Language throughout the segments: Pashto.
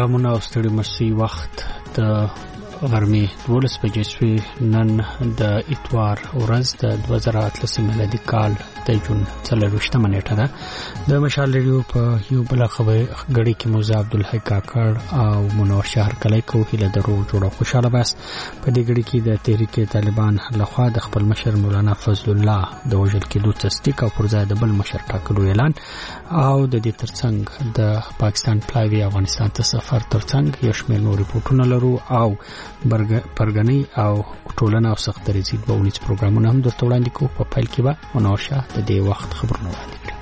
سلامونه او ستړي مشي وخت د غرمې 12 بجې شوې. نن د اتوار ورځ د 2013 میلادي کال د جون 24 نیټه ده. د مشال ریډیو په یو بل خبري غړي کې موزه عبدالحی کاکړ او منور شهر کلی کو هله درو جوړه خوشاله بس په دې غړي کې د تحریک طالبان لخوا د خپل مشر مولانا فضل الله د وژل کېدو تصدیق او پر ځای د بل مشر ټاکلو اعلان او د دې ترڅنګ د پاکستان پلاوی افغانستان ته سفر ترڅنګ یو شمېر نور ریپورتونه لرو او برګنی او ټولنه او سخت درزید به ونیز پروګرامونه هم درته وړاندې کوو. په پیل کې به منوشه د دې وخت خبرونه وړاندې کړي.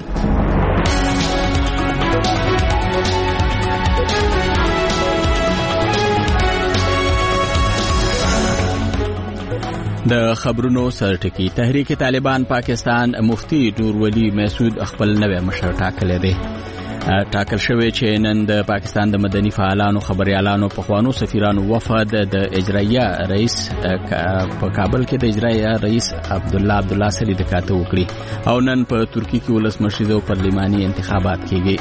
د خبرونو سرټکی تحریک طالبان پاکستان مفتی نور ولی مسعود خپل نوې مشر ټاکلی دی. ټاکل شوی چې نن د پاکستان د مدني فعالانو خبريالانو په خوانو سفیرانو وفد د اجرایه رئیس په کابل کې د اجرایه رئیس عبدالله سلی د کاته وکړي او نن په ترکی کې ولسمشر او پارلماني انتخابات کېږي.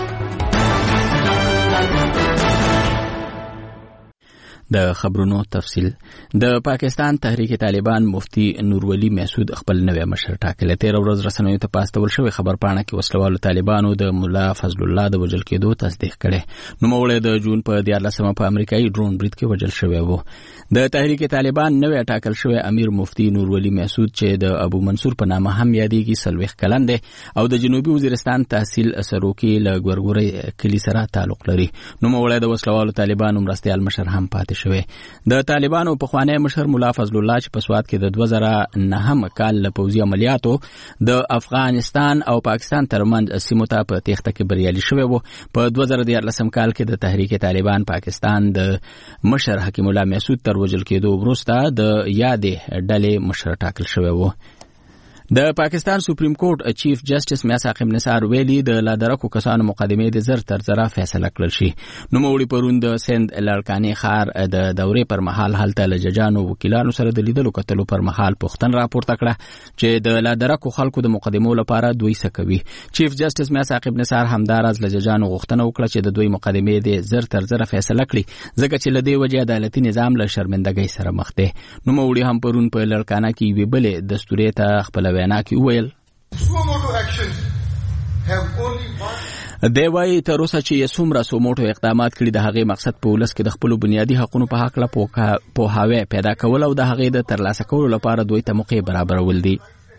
د خبرونو تفصیل. د پاکستان تحریک طالبان مفتی نور ولی مسعود خپل نوې مشر ټاکلی. 13 ورځ رسنیو ته پاستول شوی خبر پاڼه کې وسلوالو طالبانو د مولا فضل الله د وژل کېدو تصدیق کړي. نوموړی د جون په 14 په امریکایي ډرون برید کې وژل شوی و. د تحریک طالبان نوې ټاکل شوی امیر مفتی نور ولی مسعود چې د ابو منصور په نامه هم یادېږي 40 کلن دی او د جنوبي وزیرستان تحصیل سروکي له ګورګوري کلی سره تعلق لري. نوموړی د وسلوالو طالبانو مرستيال مشر هم پاتې شوی. د طالبانو په خوانی مشر مولا فضل الله چې په سواد کې د 2009 کال له پوځي عملیاتو د افغانستان او پاکستان ترمنځ سیمو ته په تېښته کې بریالي شوی و. په 2014 کال کې د تحریک طالبان پاکستان د مشر حکیم الله مسعود تر وژل کېدو وروسته د یادې ډلې مشر ټاکل شوی و. د پاکستان سپریم کورټ چیف جسټس میثاق نثار ویلي د لادرکو کسانو مقدمې د زر تر زره فیصله کړل شي. نوموړي پرون د سند لړکاني خار د دورې پر مهال هلته له ججانو وکیلانو سره د لیدلو کتلو پر مهال پوښتنه راپورته کړه چې د لادرکو خلکو د مقدمو لپاره دوی څه کوي. چیف جسټس میثاق نثار همداراز له ججانو غوښتنه وکړه چې د دوی مقدمې د زر تر زره فیصله کړي ځکه چې له دې وجې عدالتي نظام له شرمندګۍ سره مخ دی. نوموړي هم پرون په لړکانه کې وی بلې دستوري ته خپل وینا کې وویل دی وايي تر اوسه چې څومره سوموټو اقدامات کړي د هغې مقصد په ولس کې د خپل بنیادي حقوقو په حق له پوهاوی پیدا کول او د هغې د ترلاسه کولو لپاره دوی ته موقع برابرول دي.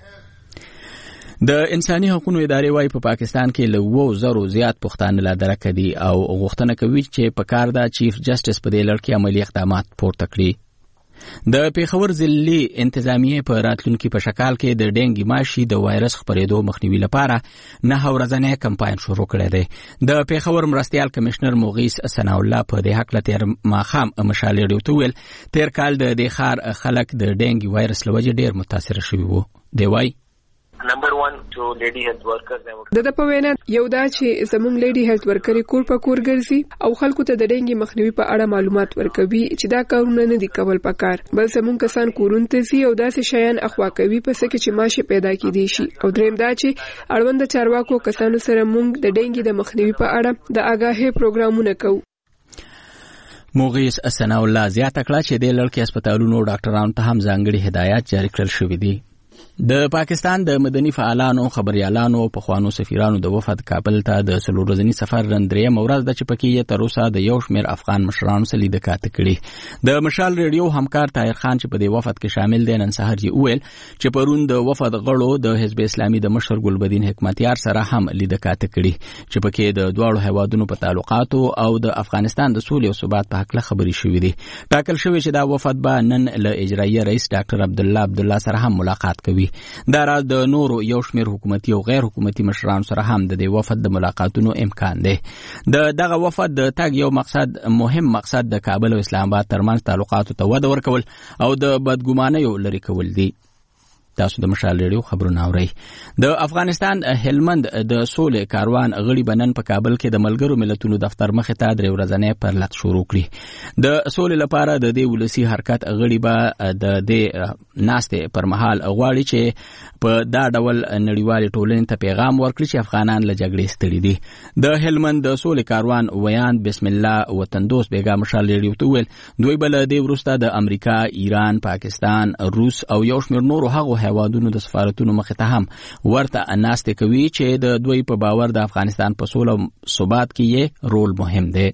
د انساني حقوقو ادارې وايي په پاکستان کې له 2000 زیات پښتانه لادرکه دي او غوښتنه کوي چې په کار دا چیف جسټس په دې لړ کې عملی اقدامات پورته کړي. د پیښور ضلعي انتظامیه په راتلونکي په شکال کې د ډینګي ماشي د وایرس خپرېدو مخنیوي لپاره 9 ورځنی کمپاین شروع کړی دی. د پیښور مرستيال کمشنر موغیس ثناء الله په دې حق لته ماخام مشال ریډیو ته ویل تیر کال د دې خار خلک د ډینګي وایرس لوجه ډیر متاثر شوي وو. دی وايي نمبر 1 to lady health workers د په وینا یو دا چې زموږ لیډي هیلث ورکرې کور په کور ګرځي او خلکو ته د ډینګي مخنیوي په اړه معلومات ورکوي چې دا کارونه نه دي کول پکار بل زموږ کسان کورونه ته زی او داسې شیان اخوا کوي پس کې چې ماشه پیدا کیدي شي او دریم دا چې اړوند چارواکو کسانو سره موږ د ډینګي د مخنیوي په اړه د آگاهي پروګرامونه کوو. موغیس ثناء الله زیاته کړه چې د لړکي هسپتالونو ډاکټرانو ته هم ځانګړي هدایات جاری کړل شوې دي. د پاکستان د مدني فعالانو خبريالانو په خوانو سفیرانو د وفد کابل ته د سلورځنی سفر رندرې مورز د چپکیه تر اوسه د یو شمیر افغان مشرانو سره لیدل کاته کړي. د مشال ریډیو همکار طاهر خان چې په دې وفد کې شامل دي نن سحر یې ویل چې پرون د وفد غړو د حزب اسلامي د مشر ګلبدین حکمتیار سره هم لیدل کاته کړي چې پکې د دوه هیوادونو په تعلقاتو او د افغانستان د سولې او ثبات په حق خبري شوې دي. ټاکل شوی چې دا وفد به نن له اجرایه رئیس ډاکټر عبدالله سره هم ملاقات کوي. دا راز د نورو یو شمیر حکومتي او غیر حکومتي مشرانو سره هم د دې وفد د ملاقاتونو امکان دی. دغه وفد د تاګ یو مهم مقصد د کابل او اسلام آباد ترمنځ تعلقاتو ته وده ورکول او د بدګمانیو لري کول دي. تاسو د مشال ریډیو خبرونه اورئ. د افغانستان هلمند د سولې کاروان غړي بنن په کابل کې د ملګرو ملتونو دفتر مخې ته درې ورځې پرلط شروع کړي. د سولې لپاره د دې ولسی حرکت غړي به د دې ناستې پر مهال غواړي چې په دا ډول نړیوال ټولنې ته پیغام ورکړي چې افغانان له جګړې ستړي دي. د هلمند د سولې کاروان ویان بسم الله وطندوس بیګا مشال ریډیو ته ویل دوی بل د وروسته د امریکا، ایران، پاکستان، روس او یو شمېر نورو هغو هیوادونو د سفارتونو مخې ته هم ورته ناستې کوي چې د دوی په باور د افغانستان په سوله او ثبات کې یې رول مهم دی.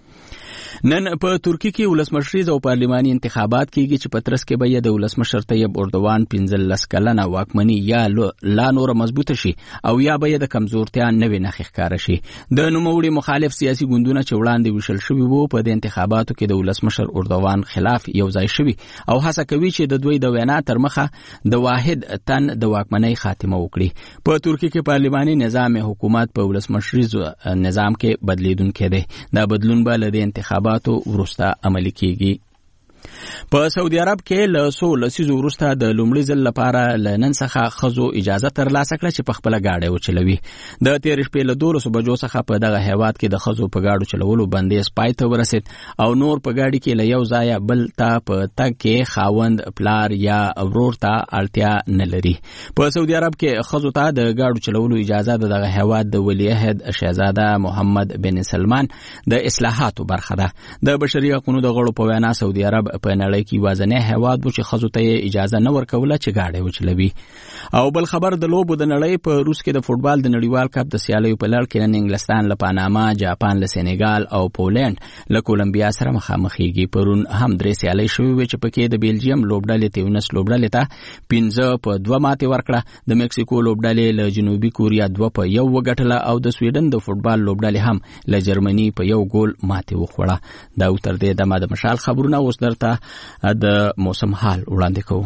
نن په ترکی کې ولسمشریز او پارلماني انتخابات کېږي چې په ترڅ کې به د ولسمشر طیب اردوغان 15 کلنه واکمني یا لا نور مضبوطه شي او یا به د کمزورتیا نوې نښې ښکاره شي. د نوموړي مخالف سیاسي ګوندونه چې وړاندې ویشل شوي وو په د انتخاباتو کې د ولسمشر اردوغان خلاف یو ځای شوي او هڅه کوي چې د دوی د وینا تر مخه د واحد تن د واکمنۍ خاتمه وکړي. په ترکی کې پارلماني نظام حکومت په ولسمشریز نظام کې بدلیدونکی دی. دا بدلون به له انتخاباتو ورسته عملي کیږي. په سعودي عرب کې له 100 لسیزو وروسته د لومړي ځل لپاره له نن څخه ښځو اجازه ترلاسه کړه چې په خپله ګاډی وچلوي. د تېرې شپې له 12 بجو څخه په دغه هیواد کې د ښځو په ګاډو چلولو بندیز پای ته ورسید او نور په ګاډي کې له یو ځایه بل ته په تګ کې خاوند، پلار یا ورور ته اړتیا نه لري. په سعودي عرب کې ښځو ته د ګاډو چلولو اجازه د دغه هیواد د ولیعهد شهزاده محمد بن سلمان د اصلاحاتو برخه ده. د بشري حقوقو د غړو په وینا سعودي عرب په نړۍ کې وازنه هیواد و چې ښځو ته اجازه نه ورکوله چې ګاډی وچلوي. او بل خبر د لوبو د نړۍ په روس کې د فوټبال د نړیوال کپ د سیالیو په لړ کې نن انګلستان له پاناما، جاپان له سینیګال او پولند له کولمبیا سره مخامخېږي. پرون هم 3 سیالۍ شوې وې چې پکې د بیلجیم لوبډلې تیونس لوبډلې ته 15-2 ماتې ورکړه. د مکسیکو لوبډلې له جنوبي کوریا 2-1 وګټله او د سویډن د فوټبال لوبډلې هم له جرمني په 1 ګول ماتې وخوړه. دا تر دې دمه د مشال خبرونه اوس درته د موسم حال وړاندې کوو.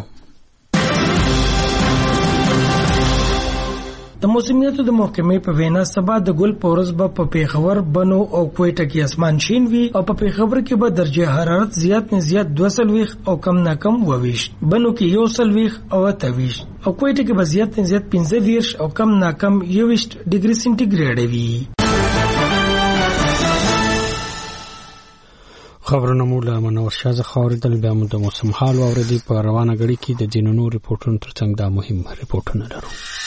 د موسمیاتو د محکمې په وینا سبا د ګل په ورځ به په پیښور، بنو او کویټه کې اسمان شین وي او په پیښور کې به درجه حرارت زیات نه زیات 22 او کم نه کم 22، بنو کې 21 او 28 او کویټه کې به زیات نه زیات 15 او کم نه کم 21 ډیګري سنټیګریډ وي. خبرونه مو له منور شاه څخه اوریدل. بیا مو د موسم حال واوریدي. په روانه غړي کې د ځینو ریپورتونو ترڅنګ دا مهم ریپورتونه لرو.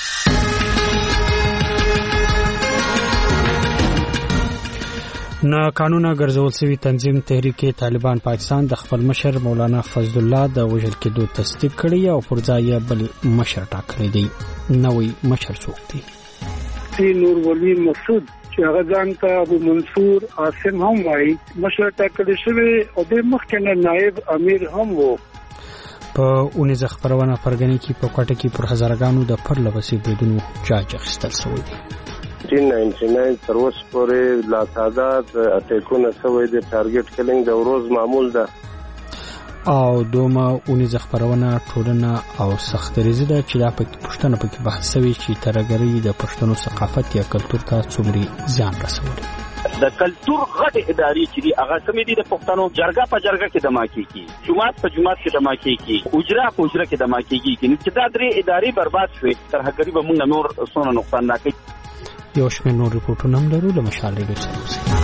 نه قانونا ګرځول شوی تنظیم تحریک طالبان پاکستان د خپل مشر مولانا فضل الله د وژل کېدو تصدیق کړی او پر ځای بل مشر ټاکلی دی. نوې مشر څوک دی؟ نور ولی مسعود چې هغه ځان ته ابو منصور عاصم هم وایي، مشر ټاکل شوی او د مخکنه نائب امیر هم وو. په 19 خبرونه فرګنی کې په کوټه کې پر هزارګانو د پرلوسي بریدونو جاج اخیستل شوی دی. 1999 تر اوسه پورې لا تعداد اټیکونه شوی دی. ټارګټ کلینګ د ورځ معمول ده او دومره 19 خبرونه ټولنه او سختریزه ده چې دا په پښتنه پکې بحث شوی چې ترګری د پښتنو ثقافت یا کلچر ته څومره ځان رسولي. د کلچر غټ ادارې چې دی هغه سمې دي د پښتنو جرګه په جرګه کې دما کیږي، جمعات په جمعات کې دما کیږي، اجرا په اجرا کې دما کیږي. چې دا درې ادارې برباد شوي تر هغه به موږ نور څونه نقصان نه کوي. یو شمېر نور ریپورتونه هم لرو. له مشال ریډیو سره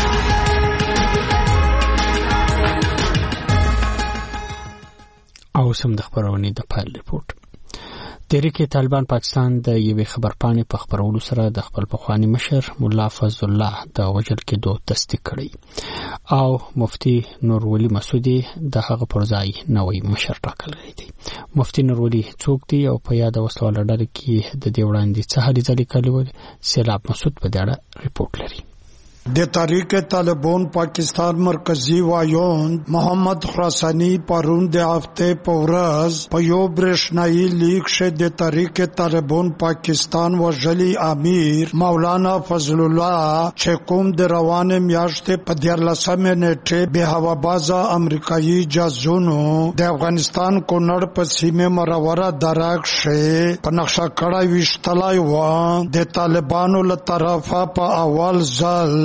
او سم د خبرونې د پایل ریپورت. تحریک طالبان پاکستان د یوې خبرپاڼې په خبرولو سره د خپل پخوانی مشر مولا فضل الله د وژل کېدو تصدیق کړی او مفتی نور ولی مسعودي د هغه پر ځای نوې مشر ټاکلی دی. مفتی نور ولی څوک دی او په یاد وسوال ډله کې د دې وړاندې څه هلې ځلې کړي؟ سیلاب مسعود په دې اړه ریپورت لري. د تحریک طالبان پاکستان مرکزی وایون محمد خراسانی پرون د هفته په ورځ په یو برېښنایي لیک کې د تحریک طالبان پاکستان وژلي امیر مولانا فضل الله چې کوم د روانه میاشتې په 14 نیټه به هوابازه امریکایي جاسوسونو د افغانستان کونړ په سیمه مروره دراک شه په نقشه کړه وشتلای و د طالبانو له طرفه په اول ځل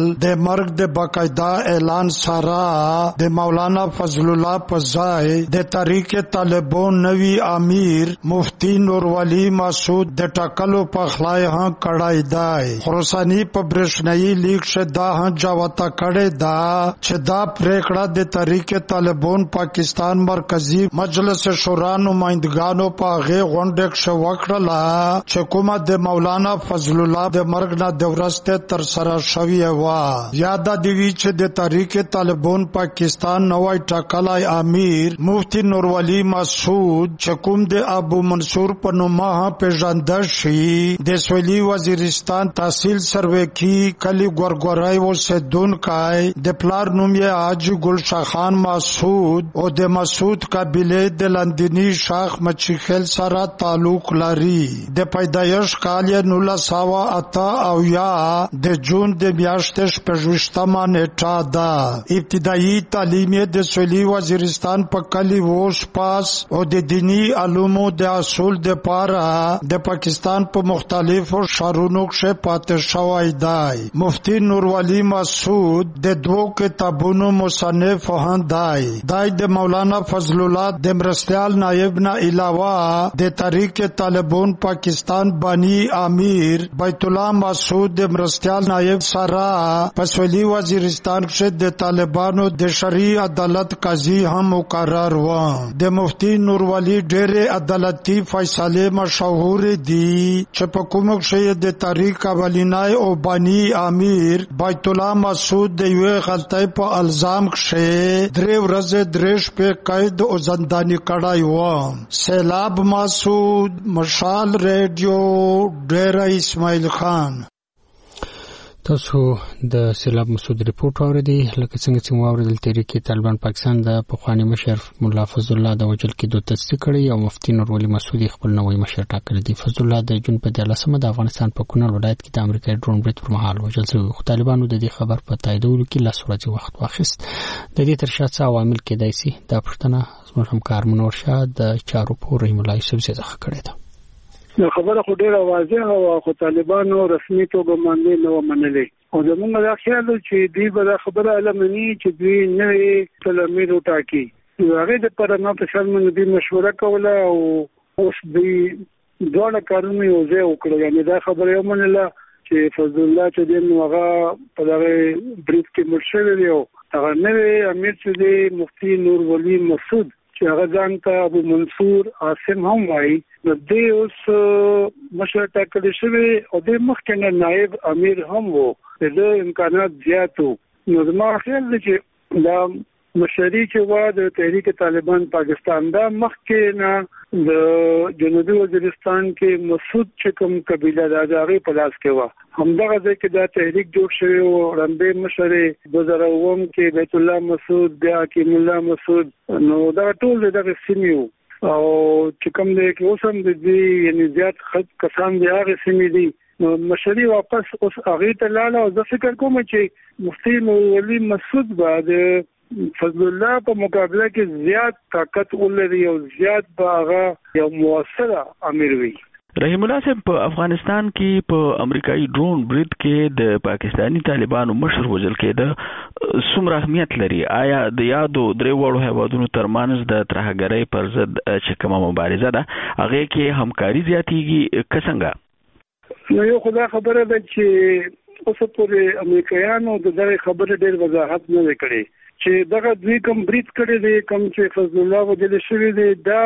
د مرګ د باقاعده اعلان سره د مولانا فضل الله پزای د تحریک طالبان نوی امیر مفتی نورولی مسعود د ټاکلو په خلای ها کړای دی. خراسانی په برېښنايي لیک شدا ها جوته کړی دا چې دا پریکړه د تحریک طالبان پاکستان مرکزی مجلس شورا نمائندګانو په غي غونډه کې وکړه چې کومه د مولانا فضل الله د مرګ نه د ورسته تر سره شوی و. یاد دی چې د تحریک طالبان پاکستان نوای ټاکلای امیر مفتی نورولی مسعود چې کوم د ابو منصور په نومه پیژندل شي د سویلی وزیرستان تحصیل سروکی کلی ګورګورای اوسیدونکای د پلار نوم یې حاجی ګلشاه خان مسعود او د مسعود قبیله د لندنی شاخ مچخیل سره تعلق لري. د پیدایش کال یې 1908 او یا د جون د میاشتې شپږویشتمه نیټه ده. ابتدایي تعلیم یې د سویلي وزیرستان په کلی ووش پاس او د دینی علومو د اصول د پاره د پاکستان په مختلفو شهرونو کې پاتې شوی دی. مفتی نورولی مسعود د دوو کتابونو مصنف هم دی. دای د مولانا فضل الله د مرستیال نائب نه علاوه د تحریک طالبان پاکستان بانی امیر بیت الله مسعود د مرستیال نائب سره په سویلي وزیرستان کې د طالبانو د شرعي عدالت قاضي هم مقرر و. د مفتی نورولی ډېر عدالتي فیصله مشهور دي چې په کوم کې د تحریک اولینای او بانی امیر بیت الله مسعود د یو غلطۍ په الزام کې 3 ورځې 3 شپې قید او زنداني کړای و. سیلاب مسعود مشال ریډیو ډېر اسماعیل خان. تاسو د سیلاب مسعود ریپورت اوریدي. لکه څنګه چې واوریدل تحریک طالبان پاکستان د پخوانی مشر مولا فضل الله د وجل کېدو تصدیق کړی او مفتی نورولی مسعود خپل نوې مشر ټاکلی دی. فضل الله د جون په 13 د افغانستان په کونړ ولایت کې د امریکایي ډرون برید پر مهال وجل شوی. خو طالبانو د دې خبر په تاییدولو کې لاس ورځي وخت واخیست. د دې تر شا څه عوامل کېدای شي دا پوښتنه زموږ همکار منور شاه د چارو په رحیم الله یوسف څخه کړې ده. نو خبره خو ډیره واضحه او خو طالبانو رسمي توګه باندې نو منلې او زموږ دا خیال چې دوی به خبره علمني چې دوی نه تلمیر وټاکي. هغه د پر نه په شان باندې مشوره کوله او اوس دوی دوه کارونه یو ځای وکړل. یعنی دا خبره یې منله چې فضل الله چې د هغه په دغه بریف کې مرشد دی او هغه نوې امیر چې دی مفتی نورولی مسعود چې هغه ځان ته ابو منصور عاصم هم وایي نو دې اوس مشر ټاکل شوی او د مخکنه نائب امیر هم وو. د امکانات زیات وو. نو زما خیال دی چې دا مشري چې وا د تحریک طالبان پاکستان دا مخکې نه د جنوبي وزیرستان کې مسعود چې کوم قبیله د هغه په لاس کې و همدغه ځای کې دا تحریک جوړ شوی او رنبه مشر 2009 کې بیت الله مسعود بیا حکیم الله مسعود نو دا ټول دغه سیمې او چې کوم دی کې اوس هم د دې یعنی زیات خلک کسان دی هغه سیمې دي. نو مشري واپس اوس هغه ته لاله او زه فکر کوم چې مفتی نورولی مسعود بعد فضل الله په مقابله کې زیات طاقت ولري او زیات باغه یو موثره امیر وي. رحیم الله صاحب په افغانستان کې په امریکایي ډرون برید کې د پاکستانی طالبانو مشر وژل کېده څومره اهمیت لري؟ آیا د یادو درې وړو هیوادونو ترمنځ د ترهګرۍ پر ضد چې کومه مبارزه ده هغه کې همکاري زیاتېږي که څنګه؟ نو یو خدای خبره ده چې اوس پورې امریکایانو د دغه خبرې ډېر وضاحت نه کړی چې دغه دوی کوم برید کړی دی کوم چې فضل الله وجل شوی دی دا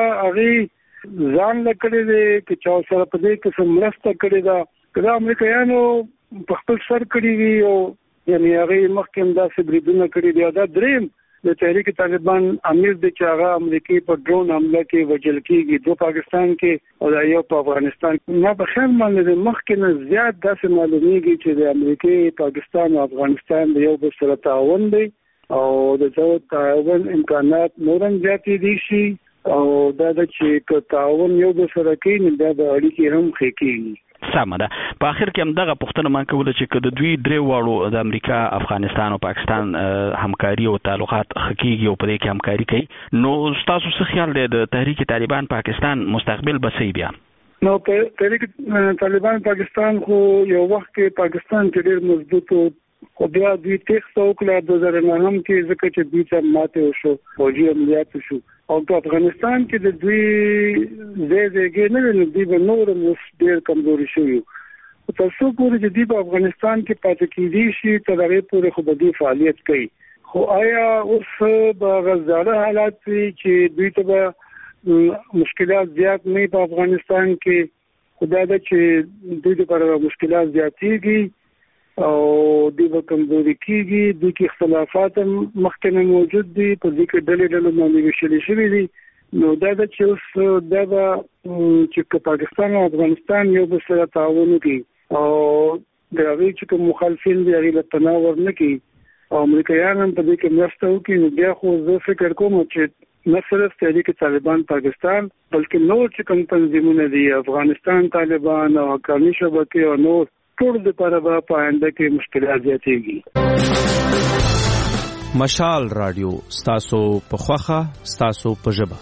هغه ځان لکړی دی چې چا سره په دې کې سمرسته کړی دا کله امریکایانو په خپل سر کړی وی او یعنی هغه مخکې داسې بریدونه کړی دی. دا دریم د تحریک طالبان امیر د چاغه امریکای په ډرون حمله کې وجل کېږي دو پاکستان کې او یو په افغانستان. ما په خیال باندې مخکې نه زیات داسې معلومیږي چې د امریکای پاکستان او افغانستان د یو بل سره تعاون دی او د تعاون امکانات نورم زیاتې دي شي او دا د چې تعاون یو بل سره کوي نو دا د اړیکې هم ښه کېږي. سمه ده. په اخر کې هم دغه پوښتنه ما کوله چې که د دوی درې واړو د امریکا افغانستان او پاکستان همکاري او تعلقات ښه کېږي او په دې کې همکاري کوي نو ستاسو څه خیال دی د تحریک طالبان پاکستان مستقبل به څه بیا؟ نو تحریک طالبان پاکستان خو یو وخت کې پاکستان کې ډېر مضبوط خو بیا دوی تېښته وکړه 2009 کې ځکه چې دوی ته ماته وشو فوجي عملیات وشو او په افغانستان کې د دوی ځای نه ویل دوی به نور ډېر کمزوري شوي تر څو پورې چې دوی په افغانستان کې پاتې کېدي شي تر هغې پورې خو به دوی فعالیت کوي خو آیا اوس به غزاله حالات وي چې دوی ته به مشکلات زیات نه په افغانستان کې خدا دا چې دوی لپاره مشکلات زیاتېږي او دوی به کمزوري کېږي دوی کې اختلافات مخکې نه موجود دي په دې کې ډلې باندې ویشلې شوي دي نو دا چې اوس دا به چې پاکستان او افغانستان یو بل سره تعاون وکړي او د هغې چې کوم مخالفین دي هغې له پناه ورنه کړي او امریکایان هم په دې کې مرسته وکړي نو بیا خو زه فکر کوم چې نه صرف تحریک طالبان پاکستان بلکې نور چې کوم تنظیمونه دي افغانستان طالبان او حقاني شبکې او نور ټول لپاره به په آینده کې مشکلات زیاتېږي. مشال رادیو ستاسو په خوښه ستاسو په ژبه.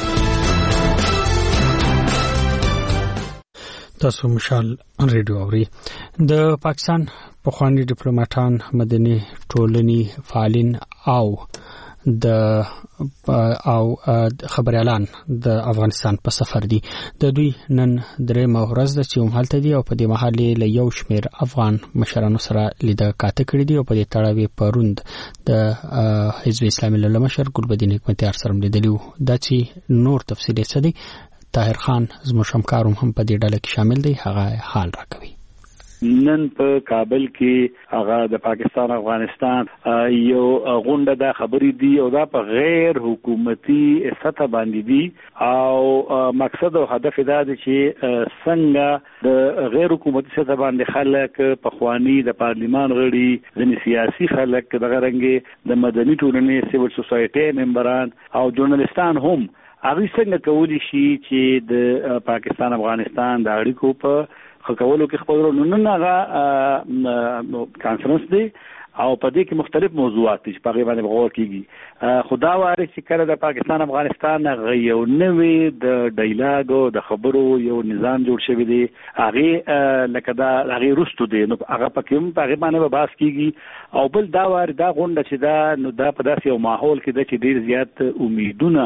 تاسو مشال ریډیو اوري. د پاکستان پخوانی ډیپلوماټان مدني ټولنې فعالین او خبريالان د افغانستان په سفر دي. د دوی نن درېمه ورځ ده چې هلته دي او په دې مهال له یو شمېر افغان مشرانو سره لیدل کاته کړي دي او په دې تړاو پروند د حزب اسلامي له مشر ګلبدین حکمتیار سره لیدلی و. دا چې نور تفصیل څه دي طاهر خان زموږ همکاروم هم په دې ډله کې شامل دی هغه حال راکوي. نن په کابل کې هغه د پاکستان افغانستان یو غونډه د خبرې دی او دا په غیر حکومتي سطح باندې دی او مقصد او هدف دا دی چې څنګه د غیر حکومتي سطح باندې خلک په خواني د پارلیمان غړي ځینې سیاسي خلک د غرنګي د مدني ټولنې سیول سوسایټي ممبران او ژورنالستان هم هغه څنګه کولی شي چې د پاکستان افغانستان د اړیکو په خکولو کې خپل نن هغه کانفرنس دی او په دې کې مختلف موضوعات دي چې په غیبه باندې غور کیږي. خدا واره چې کله د پاکستان افغانستان یو نوې د ډایلاګ د خبرو یو نظام جوړ شوی دی هغه لکه دا هغه رستو دی نو هغه پکې په غیبه باندې بحث کیږي او بل دا واره دا غونډه چې دا نو دا په داسې یو ماحول کې د چې ډیر زیات امیدونه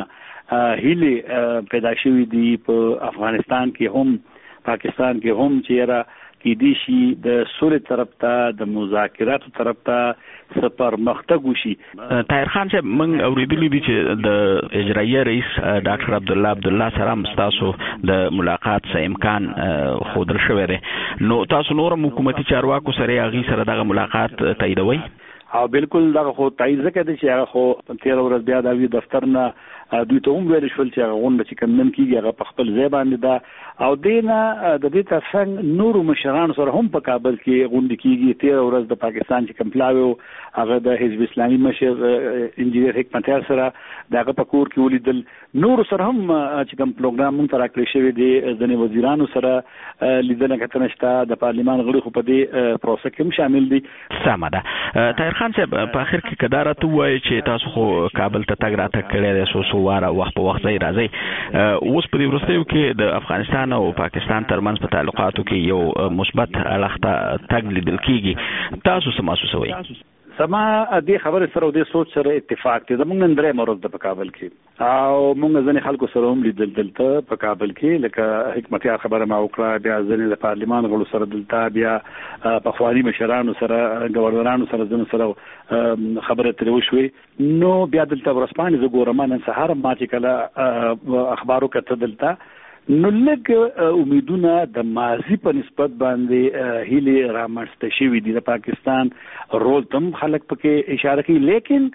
هیله پیدا شوې دي په افغانستان کې هم پاکستان کې هم چې را کې دي شي د سولې طرف ته د مذاکراتو طرف ته سفر مختګ وشي. طاهر خان صاحب موږ اوریدلی دي چې د اجرایي رئیس ډاکټر عبدالله سره تاسو د ملاقات څخه امکان خودل شوی دی نو تاسو نور حکومتي چارواکو سره هغه سره دغه ملاقات تاییدوي او بالکل دا خو تایید زکه دي چې هغه خو 13 ورځ بیا د دفتر نه دوی ته هم ویل شول چې هغه غونډه چې کوم نن کیږي هغه په خپل ځای باندې ده او دینه د دې ترڅنګ نور مشران سره هم په کابل کې غونډه کیږي 13 ورځ د پاکستان چې کوم پلاوي هغه د حزب اسلامي مشر انجینیر حکمتیار سره دغه په کور کې ولیدل نور سره هم چې کوم پروګرام مونږ تر کړی شوی دی ځنې وزیرانو سره لیدنه کتنه شته د پارلیمان غړي خو په دې پروسه کې هم شامل دي. سمه ده. طاهر خان صاحب په اخر کې کدارت وایي چې تاسو خو کابل ته تګ راتګ کړی دی سو واره وخت په وخت ځای راځي اوس په دې وروستیو کې د افغانستان او پاکستان ترمنځ په تعلقاتو کې یو مثبت اړخ ته تګ لیدل کیږي تاسو څه محسوسوئ؟ سما دې خبره سره او دې سوچ سره اتفاق دی زمونږ نن درې مرز په کابل کې او موږ ځنې خلکو سره هم لیدل دلته په کابل کې لکه حکمتیار خبره ما وکړه بیا ځنې د پارلیمان غړو سره دلته بیا په خواني مشرانو سره گورنرانو سره ځنه سره خبره ترې وشوي نو بیا دلته ورسپانې زه ګورم نن سهار ما چې کله اخبارو کته دلته نو لږ امیدونه د ماضي په نسبت باندې هیله رامنځته شوې دي د پاکستان رول تم خلک پکې اشاره کوي لیکن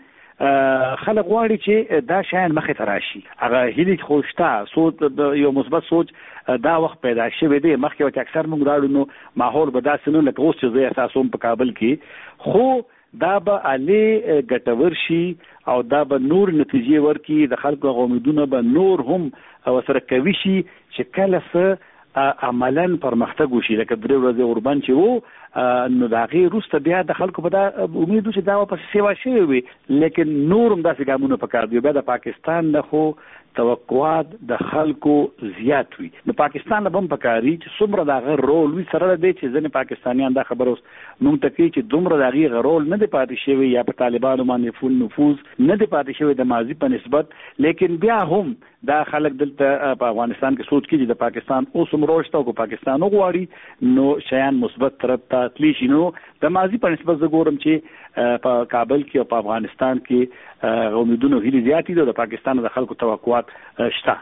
خلک غواړي چې دا شاین مخه تراشي هغه هیله خوشته سوچ یو مثبت سوچ دا وخت پیدا شوی دی مخکې چې اکثر موږ راړو نو ماحول به داسې نه لکه اوس چې زه احساسوم په کابل کې خو دا به علي ګټور شي او دا به نور نتیجې ورکي د خلکو امیدونه به نور هم سره کوي شي چې کله څه عملاً پرمختګ وشي لکه درې ورځې اوربان چې وو نو دا غي روسته بیا د خلکو په دا امید چې دا په سیوا شي وي لیکن نورم داسې ګامونه پکار دی بیا د پاکستان نه خو توقعات د خلکو زیات وي د پاکستان نه هم پکاري چې څومره دا رول وي سره د چې ځنې پاکستانیان دا خبر اوس مونږ ته کوي چې دومره دا غي رول نه دی پاتې شوی یا په طالبانو باندې فول نفوذ نه دی پاتې شوی د ماضي په نسبت لیکن بیا هم دا خلک دلته په افغانستان کې سوچ کوي چې د پاکستان اوس هم روشته او پاکستان وغواړي نو شیان مثبت طرف ته تلی شي نو د ماضي په نسبت زه ګورم چې په کابل کې او په افغانستان کې امیدونه هیله زیاتې دي د پاکستان د خلکو توقعات شته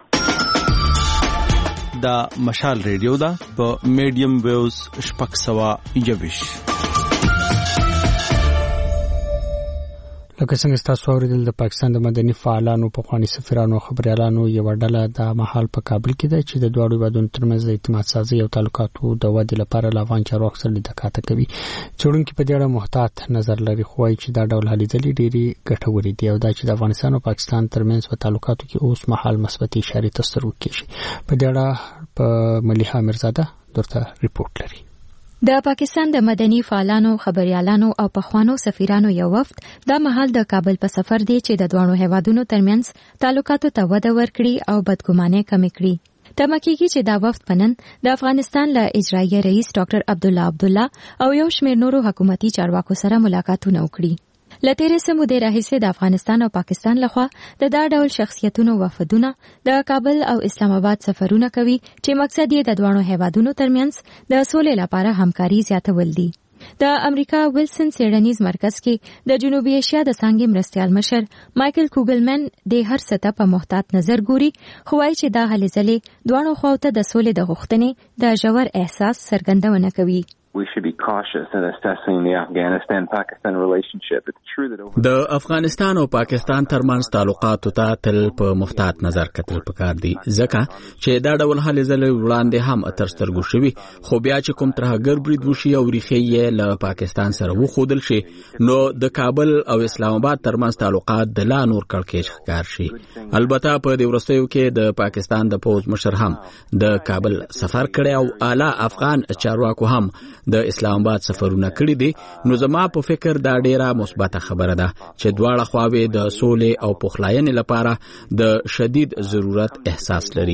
دا مشال ریډیو دا په میډیم ویوز شپږ سوه یویش لکه څنګه تاسو اوریدل د پاکستان د مدني فعالانو په خواني سفیرانو خبريالانو یو ډله د محل په کابل کې ده چې د دوه هیوادونو ترمنځ د اعتماد سازي او تعلقاتو د ودې لپاره له افغان چارواکو سره د کاته کوي چورونکو په دې اړه محتاط نظر لري خو چې دا ډول هلې ځلې ډېری ګټورې دي او دا چې د افغانستان او پاکستان ترمنځ په تعلقاتو کې اوس محل مثبت اشاره تستر وکړي په دې اړه په مليحه مرزاده درته ریپورت لري د پاکستان د مدني فعالانو خبريالانو او پخوانو سفیرانو یو وفد د محل د کابل په سفر دی چې د دوه هیوادونو ترمنځ تعلقاتو ته وده ورکړي او بدګماني کم کړي تمکیږي چې دا وفد پنن د افغانستان له اجرایي رئیس ډاکټر عبدالله او یو شمېر نورو حکومتي چارواکو سره ملاقاتونه وکړي لتیرې سمودې راهیسې د افغانستان او پاکستان لخوا د دا ډول شخصیتونو وفدونه د کابل او اسلام آباد سفرونه کوي چې مقصد یې د دوه هیوادونو ترمنځ د سولې لپاره همکاري زیاتول دي د امریکا ویلسن سیډنیز مرکز کې د جنوبي ایشیا د څانګې مرستیال مشر مایکل کوګلمن د هر سطح په محتاط نظر ګوري خو وايي چې دا هلې ځلې دوه خواته د سولې د غوښتنې د ژور احساس څرګندونه کوي We should be cautious in assessing the Afghanistan-Pakistan relationship. It's true that د افغانستان او پاکستان ترمنځ تعلقاتو ته تل په محتاط نظر کتل پکار دي ځکه چې دا ډول هلې ځلې وړاندې هم اتر سترګو شوي خو بیا چې کوم ترهګر برید وشي او ریښې یې له پاکستان سره وښودل شي نو د کابل او اسلام آباد ترمنځ تعلقات د لا نور کړکېچ ښکار شي البته په دې وروستیو کې د پاکستان د پوځ مشر هم د کابل سفر کړی او اعلی افغان چارواکو هم د اسلام آباد سفرونه کړی دي نو زما په فکر دا ډیره مثبته خبره ده چې دواړه خواوې د سولې او پخلاینې لپاره د شدید ضرورت احساس لري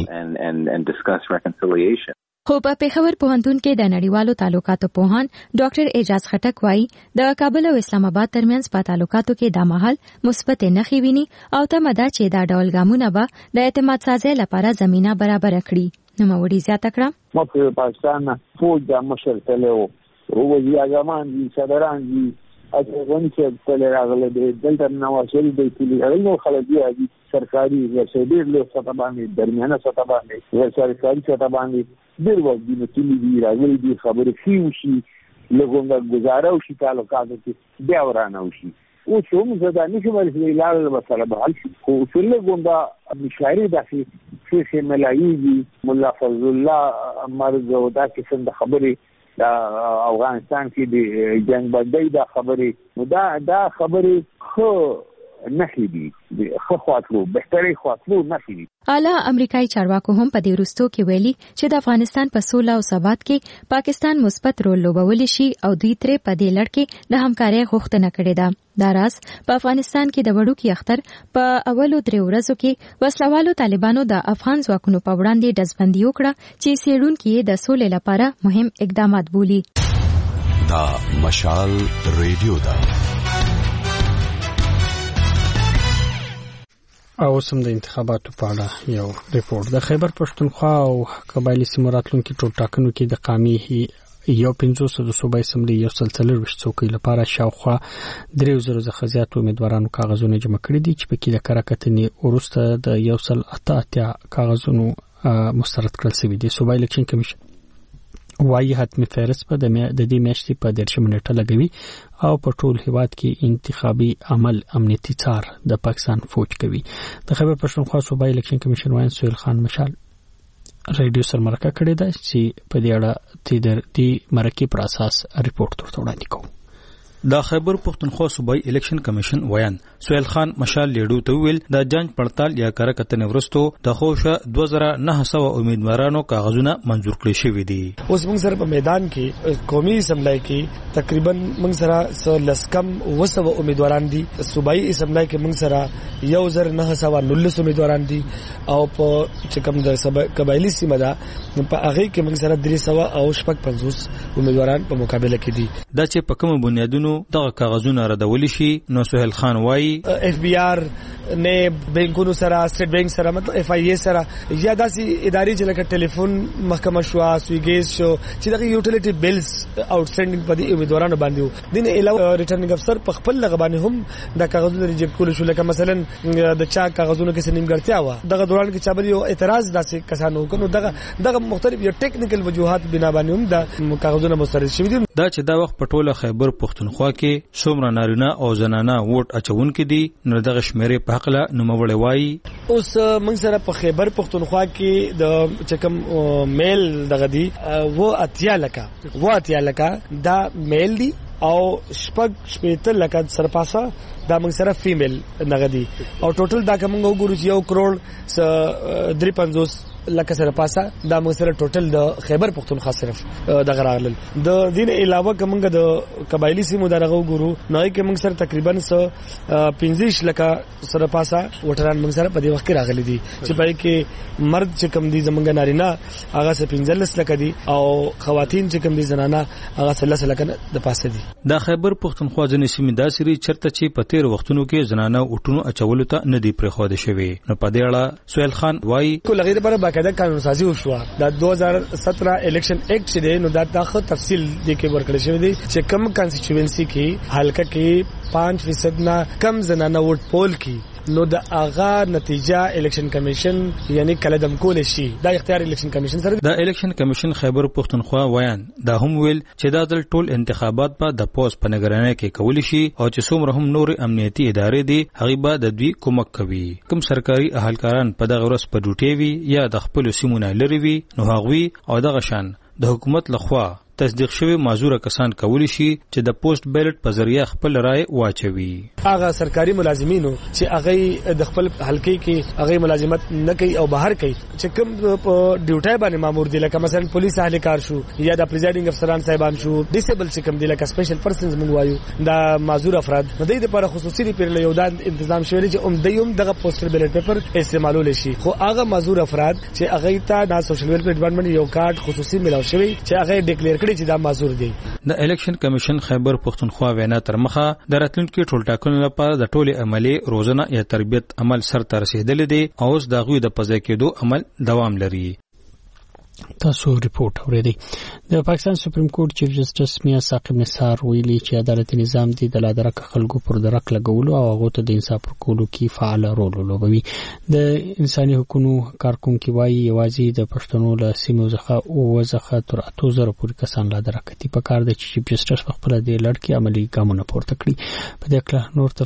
خو په پیښور پوهنتون کې د نړیوالو تعلقاتو پوهان ډاکټر اعجاز خټک وایي د کابل او اسلام آباد ترمنځ په تعلقاتو کې د محل مثبت نښې ویني او تمه ده چې دا ډول ګامونه به د اعتماد سازۍ لپاره زمينه برابر کړي نو موري زیاته کړه مو پاکستان فوج د مشر تلو او وزیر اعظم دي صدران دي اڅون چې تل راغله د دلته نواز شریف د کلیو خلک دي سرکاري رسېدل له سطح باندې درمیانه سطح باندې سرکاري سطح باندې ډېر وخت دي چې دي راغلي دي خبرې شي لګونګ گزارو شي تعلقاتو کې بیا ورانه وشي او څوم زدا نشي ورسې لاله مسله به حل شي خو څلګوندا مشاعرې داسې چې ملایي مولا فضل الله مرز او دا چې څنګه خبرې دا افغانستان کې د جنگ بدای دا خبرې دا خبرې خو نخې دي خو خاطرو بهتري خاطرو نخې دي اعلی امریکایي چارواکو هم په دې وروستو کې ویلي چې د افغانستان په سوله او ثبات کې پاکستان مثبت رول لوبولی شي او دوی ترې په دې لړ کې د همکارۍ غوښتنه کړې ده دا راز په افغانستان کې د وړوکي اختر په اولو 3 ورځو کې وسلوالو طالبانو د افغان ځواکونو په وړاندې ډزبندي وکړه چې څېړونکي د سولې لپاره مهم اقدامات بولي دا مشال ریډیو دا او سم د انتخاباتو په اړه یو ریپورت د خیبر پښتونخوا او قبایلی سیمو راتلونکي ټولټاکنو کې د قامي یو 500 د صوبای اسمبلی یو سلسله څوکۍ لپاره شاوخوا 3000 څخه زیات امیدوارانو کاغذونه جمع کړي دي چې پکې د کراکتنې وروسته د یو سل اتیا کاغذونو مسترد کړل شوی دی صوبای الیکشن کمیشن وايي حتمی فهرست په د دې میاشتې په 10 منټه لګوي او په ټول هیواد کې انتخابي عمل امنیتي څار د پاکستان فوج کوي د خیبر پښتونخوا صوبای الیکشن کمیشن وایي سهیل خان مشال ریډیو سره مرکه کړې ده چې په دې اړه د مرکې پر اساس ریپورت ورته وړاندې کوي د خیبر پختونخوا صوبایي الیکشن کمیشن ویان سہیل خان مشال لیډو ته ویل د جانچ پړتال یا کار کتنې ورستو د خوښه 2900 امیدوارانو کاغذونه منزور کړي شوی دي. اوس موږ سره په میدان کې قومي اسمبلی کې تقریبا موږ سره لسکم 200 امیدواران دي. صوبایي اسمبلی کې موږ سره 1919 امیدواران دي او په چکم د قبایلی سیمه ده په هغه کې موږ سره 350 امیدواران په مقابله کې دي. دا چې په کوم بنیادونو دغه کاغذونه ردول شي نو سہیل خان وایي اف بی آر نه بانکونو سره سټیټ بانک سره مطلب اف آی ای سره یا داسې ادارې چې لکه ټلیفون محکمه شو سویګیز شو چې دغه یوټیلیټي بیلز آوټسټینډینګ په دې امیدوارانو باندې وو. دین علاوه ریټرنینګ افسر په خپل لغبانه هم د کاغذونو ریجیکټ کول شو. لکه مثلا د چا کاغذونو کې سنیمګړتیا و دغه دوران کې چا بل یو اعتراض داسې کسانو وکړو دغه مختلف یو ټیکنیکل وجوهات بنا باندې هم د کاغذونو مسترد شوی دي. دا چې دا وخت په ټوله خیبر پختونخوا کې څومره نارینه او زنانه ووټ اچونکي دي نو دغه شمیرې په حق له نوموړی وایي اوس موږ سره په خیبر پختونخوا کې د چکم میل دغه دي و اتیا لکه دا میل دي او شپږ لکه سرپاسه دا موږ سره فیمیل دغه دي او ټوټل دا کوم وګورو چې 1 کروڑ 53 لکه سرپاسه دا موږ سره ټوټل د خیبر پختونخوا صرف دغه راغلل. د دین علاوه کومه د قبایلی سیمو دغه وګورو نو کې موږ سره تقریبا 15 لکه سرپاسه وټران موږ سره په دې وخت کې راغلي دي چې پای کې مرد چې کم دي زمونږ نارینه هغه 15 لکه دي او خواتین چې کم دي زنانه هغه 13 لکه د پاسه دي. د خیبر پختونخوا ځنې سیمې داسري چرته چې په تیر وختونو کې زنانه وټونو اچولو ته نه دی پرېښود شوی. نو په دې اړه سہیل خان وایي کو لغیر پر باقاعده قانون سازي وشو د 2017 الیکشن ایکټ چې دی نو دا تاخو تفصیل د کې ورکړل شوی دی چې کم کانسټیټوئنسي کې حلقه کې 5% نه کم زنانه ووټ پول کی نو د اغا نتیجه الیکشن کمیشن یعنی کلدم کول شي دا اختیار الیکشن کمیشن سره. د الیکشن کمیشن خیبر پختونخوا ویان دا هم ویل چې دا د ټول انتخابات په د پوس په نگرانی کې کول شي او چې څومره هم نور امنیتي ادارې دي هغه به د دوی کومک کوي. کوم سرکاري اهلکاران په دغه ورځ په ډوټي وي یا د خپل سیمونه لري وي نو هغوی او دغه شان د حکومت لخوا تصدیق شوی معذور کسان کولی شي چې د پوسټ بیلټ په ذریعہ خپل رائے واچوي. هغه سرکاري ملازمینو چې هغه د خپل حلقې کې هغه ملازمت نه کوي او بهر کوي چې کوم په ډیوټي باندې مامور دي لکه مثلا پولیس اهلکار شو یا د پریزایډینګ افسران صاحبان شو ډیسیبل چې کوم دي لکه سپیشل پرسنز موږ وایو دا معذور افراد د دې لپاره خصوصي لپاره یو د تنظیم شوی چې دویم دغه پوسټر بیلټ پیپر استعمالول شي. خو هغه معذور افراد چې هغه ته د سوشل ویلفیر ډپارټمنټ یو کارت خصوصي ملاو شوی چې هغه ډیکلیئر چې دا معذور دي. د الیکشن کمیشن خیبر پختونخوا وینا تر مخه د راتلونکي ټولټاکنو لپاره د ټولي عملی روزنه یا تربیت عمل سر ته رسیدل دي او اوس د غوی د پځای کېدو عمل دوام لري. تاسو ریپورت اوریدئ. د پاکستان سپریم کورټ چیف جسټس میا ثاقب نثار ویلي چې عدالتي نظام دی د لادرک خلکو پر درک لګولو او هغه ته د انصاف ورکولو کې فعال رول لوبوي. د انساني حقوقو کارکونکو وايي یوازې د پښتنو له سیمو څخه تر 8000 پورې کسان لادرک دي. په کار د چیف جسټس په خپل د لړ کې عملی ګامونه پورته کړي. په دې اړه نور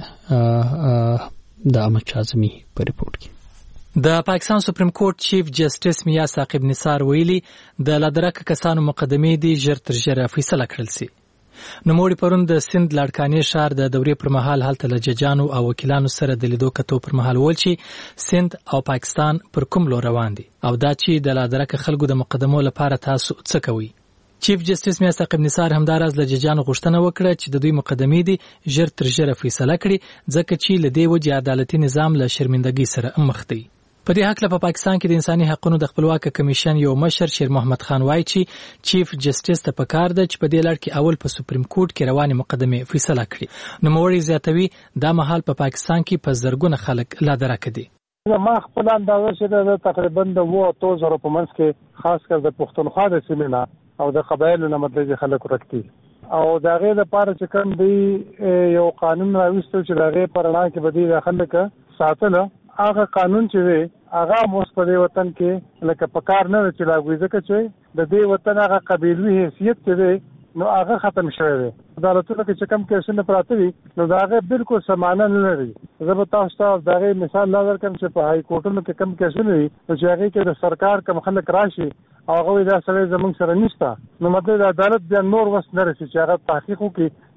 تفصیل د احمد شازمی په ریپورت کې. د پاکستان سپریم کورټ چیف جسټس میا ثاقب نثار ویلي د لادرک کسانو مقدمې دي ژر تر ژره فیصله کړل سي. نوموړي پرون د سند لاړکانې ښار د دورې پر مهال هلته له ججانو او وکیلانو سره د لیدو کتو پر مهال ویل چې سند او پاکستان پر کوم لور روان دي او دا چې د لادرک خلکو د مقدمو لپاره تاسو څه کوي. چیف جسټس میا ثاقب نثار همداراز له ججانو غوښتنه وکړه چې د دوی مقدمې دي ژر تر ژره فیصله کړي ځکه چې له دې وجې عدالتي نظام له شرمندګۍ سره مخ دی. په دې حق په پاکستان کې د انساني حقوقو د خپلواک کمیشن یو مشر شیر محمد خان وایي چې چیف جسټس ته پکار ده چې په دې لړ کې اول په سپریم کورټ کې روانې مقدمې فیصله کړي. نوموړي زیاتوي دا مهال په پاکستان کې په زرګونه خلک لادرک دي. ما خپل اندازه چې د تقریبا د 2000 په منځ کې خاص کر د پښتونخوا د سیمې نه او د قبایلو نه مطلب خلک ورکتي او دا غي لپاره چې کوم دی یو قانون راوستل چې دا غي پرنا کې بدی داخله ک ساتله هغه قانون چې وي هغه موږ په دې وطن کې لکه پکار نه چې لاګوي ځکه چې د دې وطن هغه قبیلوي حیثیت کې نو هغه ختم شوی دی. عدالتونو کې چې کوم کیسونه پراته وي نو دا هغه بالکل سمانه نه لري. زه به تاسو ته دا غي مثال لږ کوم چې په هاي کورټونو کې کوم کیسونه وي چې هغه کې د سرکار کوم خلک راشي او هغه دا سره زمونږ سره نشته نو مطلب د عدالت بیا نور وس نه رسي چې هغه تحقیق وکړي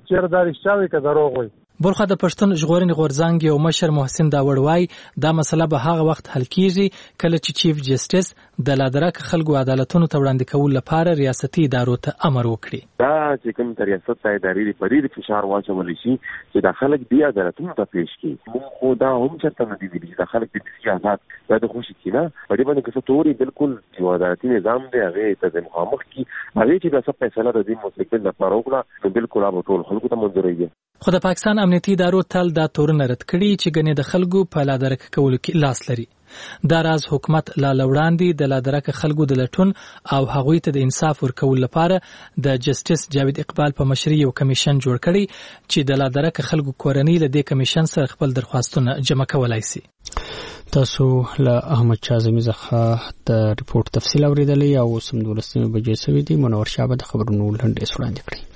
چیرې دا رښتیا وي که دروغ وي. بلخوا د پښتون ژغورنې غورځنګ یو مشر محسن داوړ وایي دا مسله به هغه وخت حل کیږي کله چې چیف جسټس د لادرک خلکو عدالتونو ته وړاندې کول لپاره ریاستي ادارو ته امر وکړي. دا چې کوم ریاست ته ادارې لري په دې فشار واچول شي چې د خلک دی عدالتونو ته پیش کړي. موږ خو دا هم چرته نه دی ویلي چې د خلک د فیصلې آزاد دا د خوشي کینا په دې باندې که څه توري بالکل یو عدالتي نظام دی هغه ته مخامخ کی هغه چې د څه فیصله د دې مستقل لپاره وکړه بالکل هغه ټول خلکو ته منظور دی. خو د پاکستان امنیتي ادارو تل دا تورونه رد کړي چې ګنې د خلکو په لادرک کولو کې لاس لري. دا راز حکومت لا لوړاندې د لادرک خلکو د لټون او هغوی ته د انصاف ورکول لپاره د جسټس جاوید اقبال په مشرۍ یو کمیشن جوړ کړي چې د لادرک خلکو کورنۍ له دې کمیشن سره خپل درخواستونه جمع کولای شي. تاسو له احمد شازمی څخه د ریپورت تفصیل اوریدلې او سم 12 بجې سوي دي. منور شاه د خبرونو لنډیز وړاندې کړی.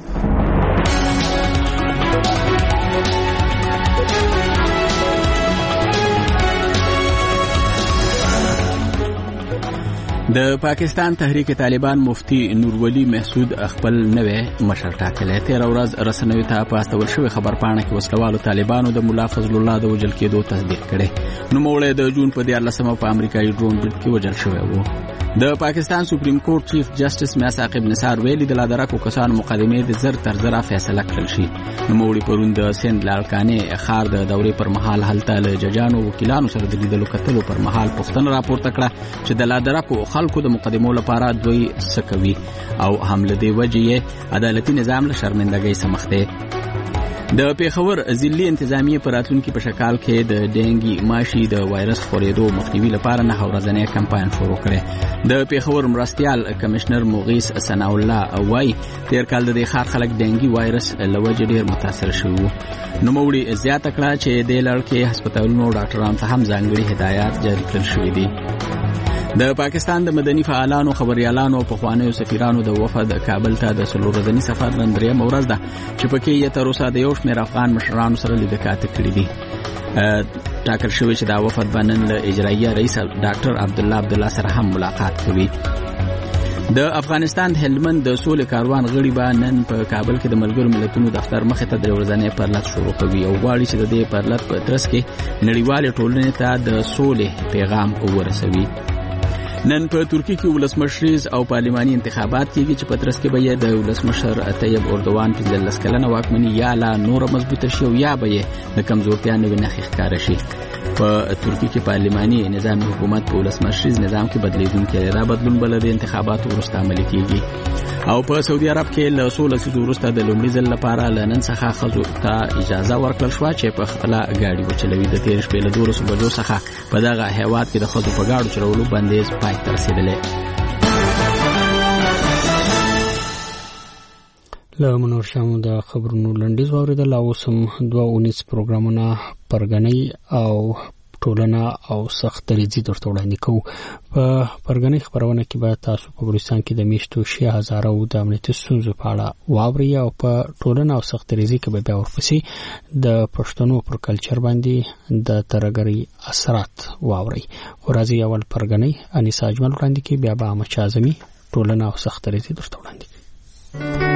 د پاکستان تحریک طالبان مفتی نورولی محسود خپل نوې مشر ټاکلی. 13 ورځ رسنیو ته په استول شوی خبر پاڼه کې وسلوالو طالبانو د مولا فضل الله د وژل کېدو تصدیق کړي. نوموړی د جون په 14 په امریکایي ډرون بریډ کې وژل شوی و. د پاکستان سپریم کورټ چیف جسټس میا ساقب نثار ویلي د لادرکو کسانو مقدمې د زر تر زره فیصله کړل شي. نوموړي پرون د سند لاړکانې خار د دورې پر مهال هلته له ججانو وکیلانو سره د لیدلو کتلو پر مهال پوښتنه راپورته کړه چې د لادرکو خلکو د مقدمو لپاره دوی څه کوي او هم له دې وجې عدالتي نظام له شرمندګۍ سره مخ دی. د پیښور ضلعي انتظامیه پر راتلونکي په شکال کې د ډینګي ماشي د وایرس خورېدو مخنیوي لپاره 9 ورځنی کمپاین شروع کړي. د پیښور مرستیال کمشنر مغیث ثنا الله وايي تیر کال د ښار خلک ډینګي وایرس له وجې ډېر متاثر شوي وو. نوموړي زیاته کړه چې د لړکې هسپتالونو ډاکټرانو ته هم ځانګړي هدایات جاری کړل شوي دي. د پاکستان د مدني فعالانو خبريالانو په خوانیو سفیرانو د وفد کابل ته د 3 ورځني سفر نن 3 ورځ ده چې پکې یې تر اوسه د یو شمېر افغان مشرانو سره لیدکات کړي دي. ټاکل شوی چې دا وفد باندې له اجرایي رئیس ډاکټر عبدالله سره هم ملاقات کوي. د افغانستان هلمند د سولې کاروان غړي به نن په کابل کې د ملګرو ملتونو دفتر مخې ته 3 ورځنی پرلط شروع کوي او غواړي چې د دې پرلط په ترڅ کې نړیوال ټولنې ته د سولې پیغام ورسوي. نن په ترکیه کې ولسمشریز او پارلماني انتخابات کېږي چې په ترڅ کې به د ولسمشر طیب اردوغان 15 کلنه واکمني یا لا نور مضبوطه شي او یا به د کمزورتیا نوې نښې ښکاره شي. په ترکیه کې پارلماني نظام حکومت په ولسمشریز نظام کې بدلیدونکی دی. دا بدلون بل د انتخاباتو وروسته عملي کېږي. او په سعودي عرب کې له 16 لسیزو وروسته د لومړي ځل لپاره له نن څخه ښځو ته اجازه ورکړل شوه چې په خپله ګاډي وچلوي. د تېرې شپې له 12 بجو څخه په دغه هېواد کې د ښځو په ګاډو چلولو بندیز پای ته رسېدلی. له منور شاه د خبرونو لنډیز واورېدل. اوس هم 2 پروګرامونه پرګنۍ او ټولنه او سخت ریزي درته وړاندې کوو. په پرګنۍ خبرونه کې به تاسو په بلوچستان کې د میشتو 6000 د امنیتي ستونزو په اړه واورئ او په ټولنه او سخت ریزي کې به بیا ورپسې د پښتنو پر کلچر باندې د ترګري اثرات واورئ. خو راځي اول پرګنۍ انیسا اجمل وړاندې کې بیا به احمد شاه اعظمي ټولنه او سخت ریزي درته وړاندې کوي.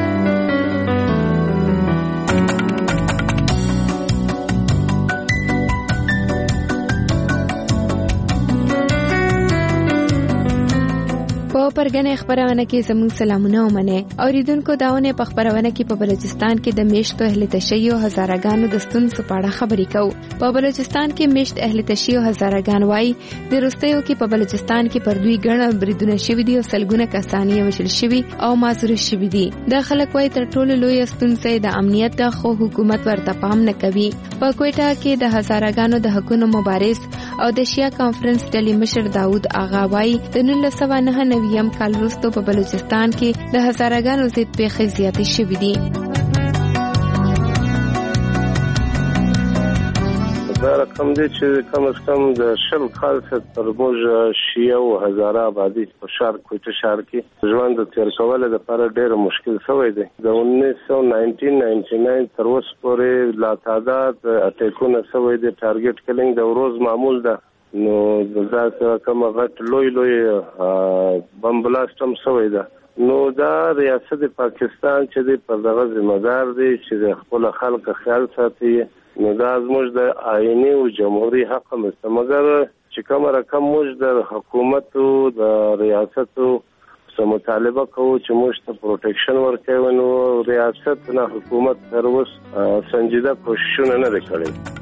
په پرګنې خبرونه کې زموږ سلامونه ومنه. اوریدونکو داونه په خبرونه کې په بلوچستان کې د میشت اهل تشیع او هزارګانو د ستونزو په اړه خبرې کوو. په بلوچستان کې میشت اهل تشیع او هزارګان وايي د روستیو کې په بلوچستان کې پر دوی ګڼ بریدونه شوي دي او سلګونه کسان یې وژل شوي او معذور شوي دي. د خلک وايي تر ټولو لوی ستونزه د امنیت د خو حکومت ورته پام نه کوي. په کوټه کې د هزارګانو د حقوقو مبارز او د شیا کانفرنس ډلې مشر داوود آغا وايي د 1999 کال وروسته په بلوچستان کې د هزارګانو ضد پیښې زیاتې شوې دي. دا رقم دی چې کم از کم د 10 کال څخه تر موږ شیعه او هزاره آبادي په شهر کوټه شهر کې ژوند تیر کول لپاره ډېر مشکل شوی دی. د 1999 تر اوسه پورې لا تعداد اټیکونه شوی دی. ټارګټ کلینګ د ورځ معمول ده. نو دا کوم غټ لوی بم بلاست هم شوی ده نو دا ریاست پاکستان چې د پر دغه ذمہدار دی چې د خپل خلک خیال ساتي. نو دا زموږ د آئینی او جمهوریت حق مستمر چې کوم رقم موږ د حکومت او د ریاست سره مطالبه کوو چې موږ ته پروټیکشن ورکوي. نو ریاست نه حکومت تر اوسه سنجیده کوششونه نه کړي.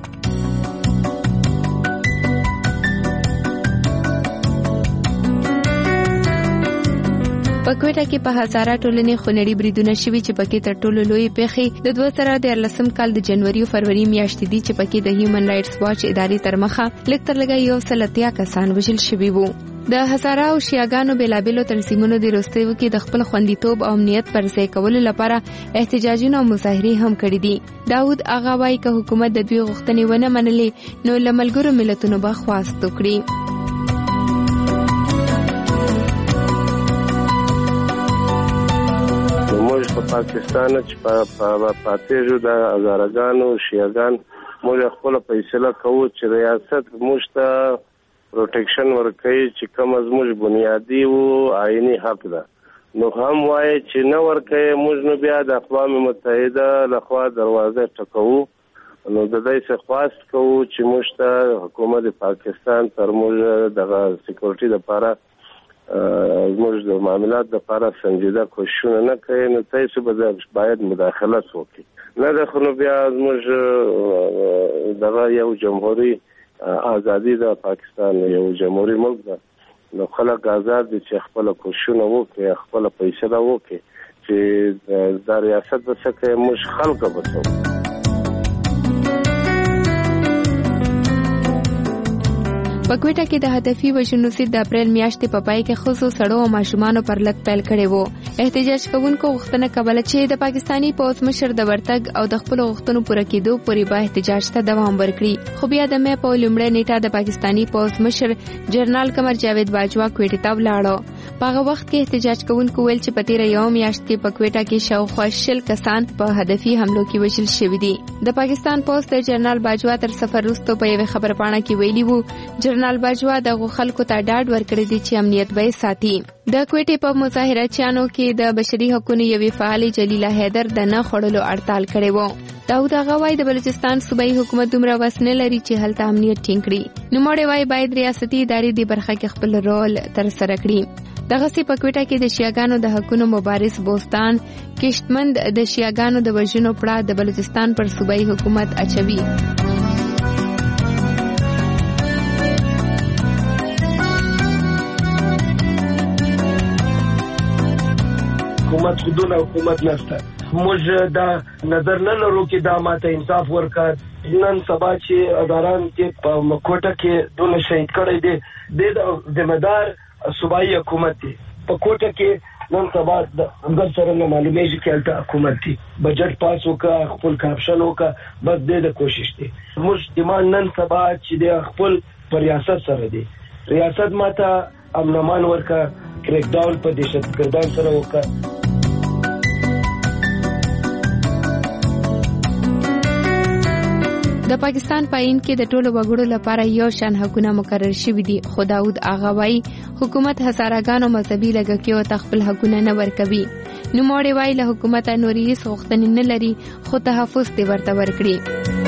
په کوټه کې په هزاره ټولنې خونړي بریدونه شوي چې پکې تر ټولو لوی پیښې د 2014 کال د جنوري او فروری میاشتې دي چې پکې د هیومن رائټس واچ ادارې تر مخه لږ تر لږه 130 کسان وژل شوي وو. د هزاره او شیعاګانو بېلابېلو تنظیمونو د وروستیو کې د خپل خوندیتوب او امنیت پر ځای کولو لپاره احتجاجونه او مظاهرې هم کړي دي. داود آغا وایي که حکومت د دوی غوښتنې ونه منلې نو له ملګرو ملتونو به خواست وکړي. په پاکستان چې په پاتېجو د هزارګانو شیعاګان موږ خپل فیصله کوو چې ریاست موږ ته پروټیکشن ورکړي چې کوم از موږ بنیادی او آئینی حق ده. نو هم وایي چې نه ورکړي موږ نو بیا د اقوام متحده لخوا دروازه ټکوو. نو د دې څخه خواست کوو چې موږ ته حکومت پاکستان تر موږ د سکیورټي لپاره زموږ د معاملات لپاره سنجیده کوششونه نه کوي. نو تاسو به باید مداخلت وکړي. نه د خو بیا زموږ دغه یو جمهوریت ازادي د پاکستان یو جمهوریت ملک ده. نو خلک آزاد دي چې خپل کوششونه وکړي، خپل فیصله وکړي چې د ریاست به څه کوي، موږ خلک به په کوټه کې د هدفي وژنو سید د اپریل میاشتې په پای کې خصوص سړو او ماشومانو پر لټ پیل کړي وو. احتجاج کوونکو غوښتنه کوله چې د پاکستانی پوځ مشر د ورتګ او د خپل غوښتنو پوره کېدو پورې به احتجاج ته دوام ورکړي. خو بیا د مې په لومړۍ نیټه د پاکستانی پوځ مشر جنرال قمر جاوید باجوا کوټې ته ولاړ. په هغه وخت کې احتجاج کوونکو ویل چې په تیر یو میاشت کې په کوټه کې شاوخوا 100 کسان په هدفي حملو کې وژل شوي دي. د پاکستان پوځ د جنرال باجوا تر سفر وروسته په یوه خبرپاڼه کې ویلي وو جنرال باجوا دغه خلکو ته ډاډ ورکړی دی چې امنیت به ساتي. د کوټې په مظاهرچیانو کې د بشري حقوقو یوې فعال جلیله حیدر د نه خړلو اړتال کړی وو. داود آغا وایي د بلوچستان صوبایي حکومت دومره وس نه لري چې هلته امنیت ټینګ کړي. نوموړی وایي باید ریاستي ادارې د برخه کې خپل رول ترسره کړي. دغسې په کوټه کې د شیعاګانو د حقونو مبارز بوستان کشتمند د شیعاګانو د وژنو پړه د بلوچستان پر صوبایي حکومت اچوي. حکومت خودونه حکومت نشته. موږ دا نظر نه لرو چې دا ماته انصاف ورکړ. نن سبا چې اداران کې په کوټه کې دونه شهید کړي دي د ذمہدار صوبایي حکومت دی. په کوټه کې نن سبا د انګل سره معلومیږي چې الته حکومت دی. بجټ پاس وکړه، خپل کرپشن وکړه، بس د کوشش دی. موږ ایمان نن سبا چې د خپل ریاست سره دی. ریاست ماته امنمان ورکړه، کریک ډاون په دهشتګردان سره وکړه. د پاکستان پاین کې د ټولو وګړو لپاره یو شان حقونه مقرر شوي دي. خو داود آغا وایي حکومت هزارهګانو مذهبي لږکیو ته خپل حقونه نه ورکوي. نوموړی وایي له حکومته نورې هیڅ غوښتنې نه لري خو تحفظ دې ورته ورکړي.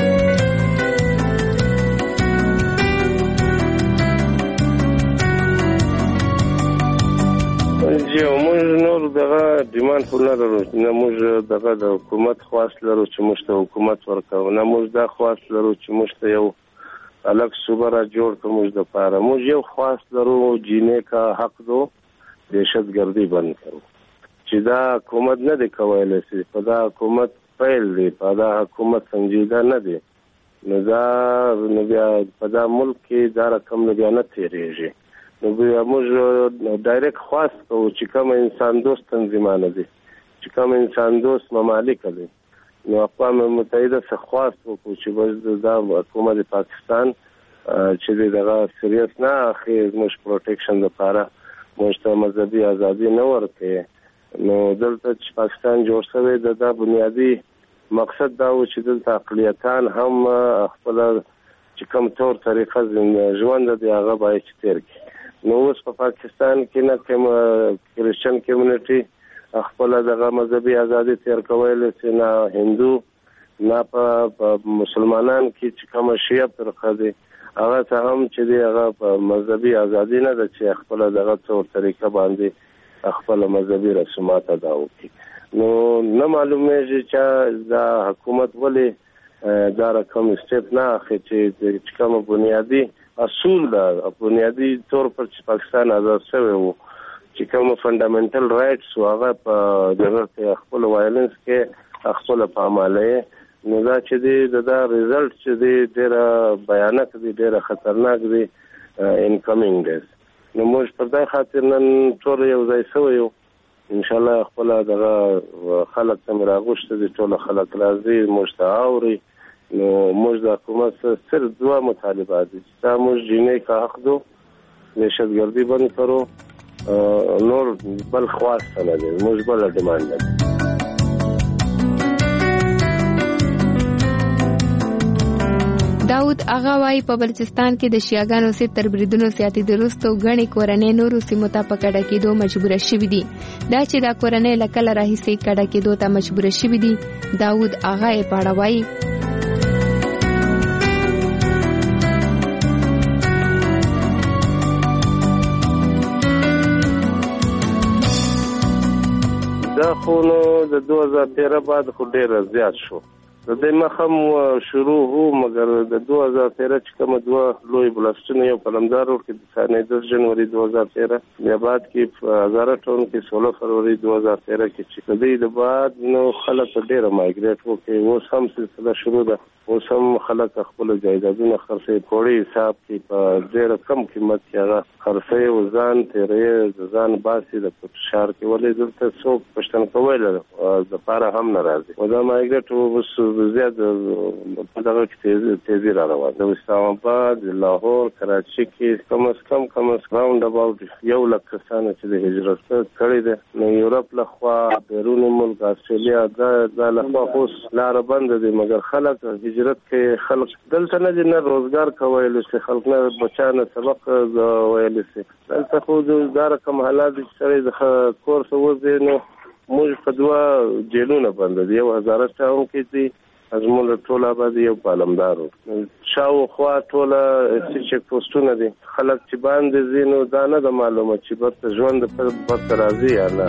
موږ نور دغه ډیماند خو نه لرو، نه موږ دغه د حکومت خواست لرو چې موږ ته حکومت ورکوو، نه موږ دا خواست لرو چې موږ ته یو الګ صوبه را جوړ کړو. موږ د پاره موږ یو خواست لرو جینے کا حق دو، دهشتګردي بند کړو. چې دا حکومت نه دی کولی چې په دا حکومت پیل دی، په دا حکومت سنجیده نه دی، نو بیا په دا ملک کې دا رقم بیا نه تیریږي. نو بیا موږ ډایرکټ خواست کوو چې کوم انسان دوست تنظیمانه دي، چې کوم انسان دوست ممالک دي، نو اقوام متحده څخه خواست وکړو چې دا حکومت پاکستان چې دغه سیریس نه اخی موږ پروټیکشن لپاره موږ ته مذهبي ازادي نه ورکړي. نو دلته چې پاکستان جوړ شوی دا بنیادی مقصد دا و چې دلته اقلیتان هم خپل چې کوم تور طریقه ژوند دی هغه باید تیر کړي. نو اوس په پاکستان کې نه کوم کرسچن کمیونټي خپل دغه مذهبي ازادي تیر کولای شي، نه هندو نه په مسلمانان کې چې کوم شیعه فرقه دي هغه څه هم چې دی هغه په مذهبي ازادي نه ده چې خپل دغه څور طریقه باندې خپل مذهبي رسومات ادا وکړي. نو نه معلومیږي چې دا حکومت ولې دا رقم سټپ نه اخلي چې کوم بنیادی اصول ده، بنیادی طور پر چې پاکستان آزاد شوی وو، چې کوم فندامنټل رائټس هغه په دغه خپل وایلنس کې خپل په عمله، نو دا چې دی دا ریزلټ چې دی ډېر بیانک دی، ډېر خطرناک دی انکمینګ ډیز. نو موږ په دې خاطر نن ټول یو ځای شو یو ان شاء الله خپل دغه خلک ته راغوښته دي، ټول خلک راځي موږ ته اوري. نو موږ د حکومت سره دوه مطالبات دي چې موږ جنې کا حق دو دهشتګردي بند کړو، نور بل خواست نه دي، موږ بل ډیماند نه دي. داود آغا وايي په بلوچستان کې د شیعاګانو سي تر بریدونو سیاتي درستو غني کورنۍ نورو سیمو ته پکړه کېدو مجبور شوي دي. دا چې دا کورنۍ لکه راهیسي کډه کېدو ته مجبور شوي دي. داود آغا یې پاړه وايي دا خو نو د 2013 بعد خو ډېر زیات شو. د دې مخم شروع هو مګر د 2013 چې کوم دوه لوی بلستونه یو پلمدار ور کې د سنې 10 جنوري 2013 بیا بعد کې هزار ټون کې 16 فروری 2013 کې چې د دې بعد نو خلک ډېر مایګریټ وکړي، اوس هم سلسله شروع ده، اوس هم خلک خپل جایدادونه خرڅي پوری حساب کې په ډېر کم قیمت کې هغه خرڅي او ځان تیرې ځان باسي د شهر کې ولې دلته څوک پښتن کول د لپاره هم ناراضي او دا مایګریټ اوس زیات په دغه کې تیزی را روان ده. اسلام آباد، لاهور، کراچي کې کم از کم راوند اباوت 1 لک کسان چې د هجرت کړي دي. نو یورپ لخوا، بیرون ملک، استرالیا دا لخوا اوس لار بند دي، مګر خلک هجرت کې خلک دلته نه دي، نه روزګار کوي، چې خلک نه بچانه سبق ویل شي. دلته خو دا رقم حالات چې د کورس وځي. نو موږ په دوه جیلونه بند دي، یو هزاره ټاون کې دي ازمون ټول آبادی یو پالمدارو شاو خوا ټول چیک پوسټونه دي. خلک چې باندې زینو دا نه د معلومه چې برته ژوند پر برته راځي یا نه.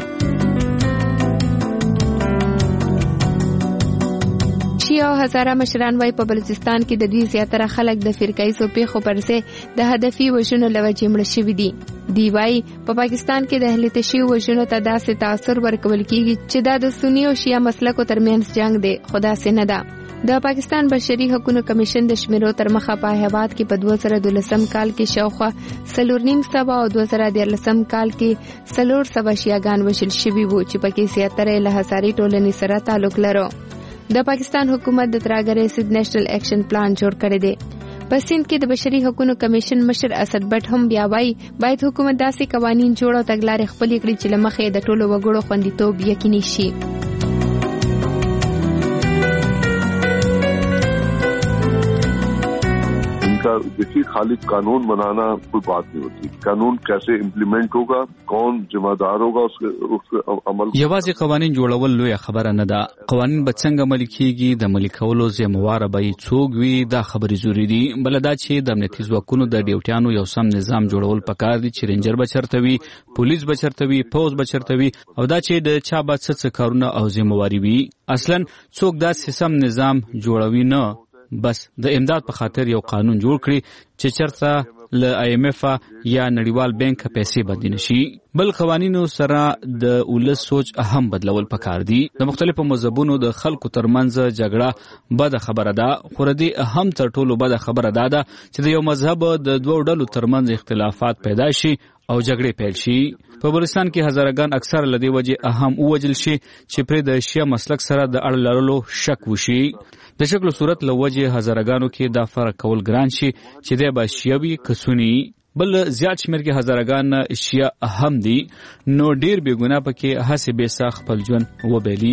شیعه او هزاره مشران وايي په بلوچستان کې د دوی زیاتره خلک د فرقایي پیښو پرځای د هدفي وژنو لوجې مړه شوي دي. دی وايي په پاکستان کې د اهل تشیع وژنو ته داسې تاثر ورکول کیږي چې دا د سنی او شیعه مسلکو ترمنځ جنگ دی، خدا سي نه ده. د پاکستان بشري حقوقو کمیشن د شمیرو تر مخه په هیواد کې په 2012 کال کې شاوخوا 4.5 او 2013 کال کې 400 شیعاګان وژل شوي وو چې پکې زیاتره له هزاري ټولنې سره تعلق لرو. د پاکستان حکومت د تراګرې سید نېشنل اکشن پلان جوړ کړی دی. په سند کې د بشري حقوقو کمیشن مشر اسد بټ هم بیا وايي باید حکومت داسې قوانين جوړ او تګلارې خپل کړي چې لمخې د ټولو وګړو خوندیتوب یقیني شي. देखिए खाली कानून बनाना कोई बात नहीं होती, कानून कैसे इम्प्लीमेंट होगा, कौन जिम्मेदार होगा उसके अमल. یوازې قوانین جوړول لوی خبره نه ده، قوانین به څنګه عملي کیږي، د عملي کولو ذمہوار به څوک وي، دا خبرې ضروري دي. بل دا چې د امنیتي ځواکونو د ډیوټیانو یو سم نظام جوړول پکار دي چې رینجر به چرته وي، پولیس به چرته وي، پوز به چرته وي، او دا چې د چا به څه کارونه او ذمہواری وي. اصلا څوک دا سم نظام جوړوي نه، بس د امداد په خاطر یو قانون جوړ کړي چې چرته ل IMF یا نړیوال بانک پیسې بدل نشي. بل قوانینو سره د ولس سوچ اهم بدلول پکار دي. د مختلفو مذهبونو د خلکو ترمنځ جګړه بد خبره ده، خو د اهم تر ټولو بد خبره ده چې د یو مذهب د دوه ډلو ترمنځ اختلافات پیدا شي او جګړې پیل شي. په بلوچستان کې هزارګان اکثر لدی وجه اهم اوجل شي چې پر د شیعه مسلک سره د اړه لرلو شک وشي. د شکل صورت لوجه هزارګانو کې دا فرق کول ګران شي چې د با شیعوي کسونی. بل زیات شمیر کې هزارګان شیعه اهم دي، نو ډیر بے ګناه پکې هڅه به ساخ خپل ژوند وبېلي.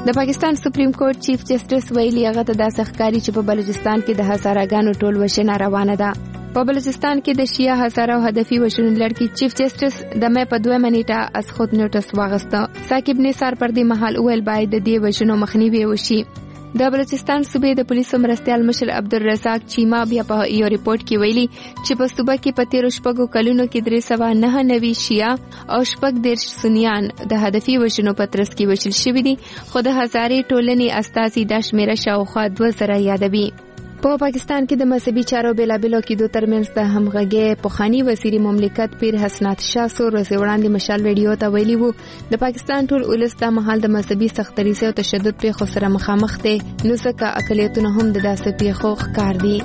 د پاکستان سپریم کورټ چیف جسټس ویلي هغه ته د سخکاری چې په بلوچستان کې د هزاراګانو ټول وشنه روانه ده. په بلوچستان کې د شیعه هزاره او هدفي وشنو لړکی چیف جسټس د مې په 2 منټه از خود نوټس واغسته. ثاقب نثار پر دې محل اول باید د دې وشنو مخنیوي وشي. د بلوچستان صوبې د پولیسو مرستیال مشر عبدالرزاق چیما بیا په یو ریپورت کې ویلي چې په صوبه کې په 13 کلونو کې 399 شیعه او 14 سنیان د هدفي وشنو په ترڅ کې وشل شوي دي، خو د هزارې ټولنې استازي دا شمیره شاوخوا 2000 یادوي. په پاکستان کې د مذهبي چارو بیلابیلو کېدو ترمنځ د همغږۍ پخوانی وزیر مملکت پیر حسنات شاه څو ورځې وړاندې مشال ویډیو ته ویلي وو د پاکستان ټول ولس د مهال د مذهبي سختدریځۍ او تشدد پیښو سره مخامخ دي، نو ځکه اقلیتونه هم د داسې پیښو ښکار دي.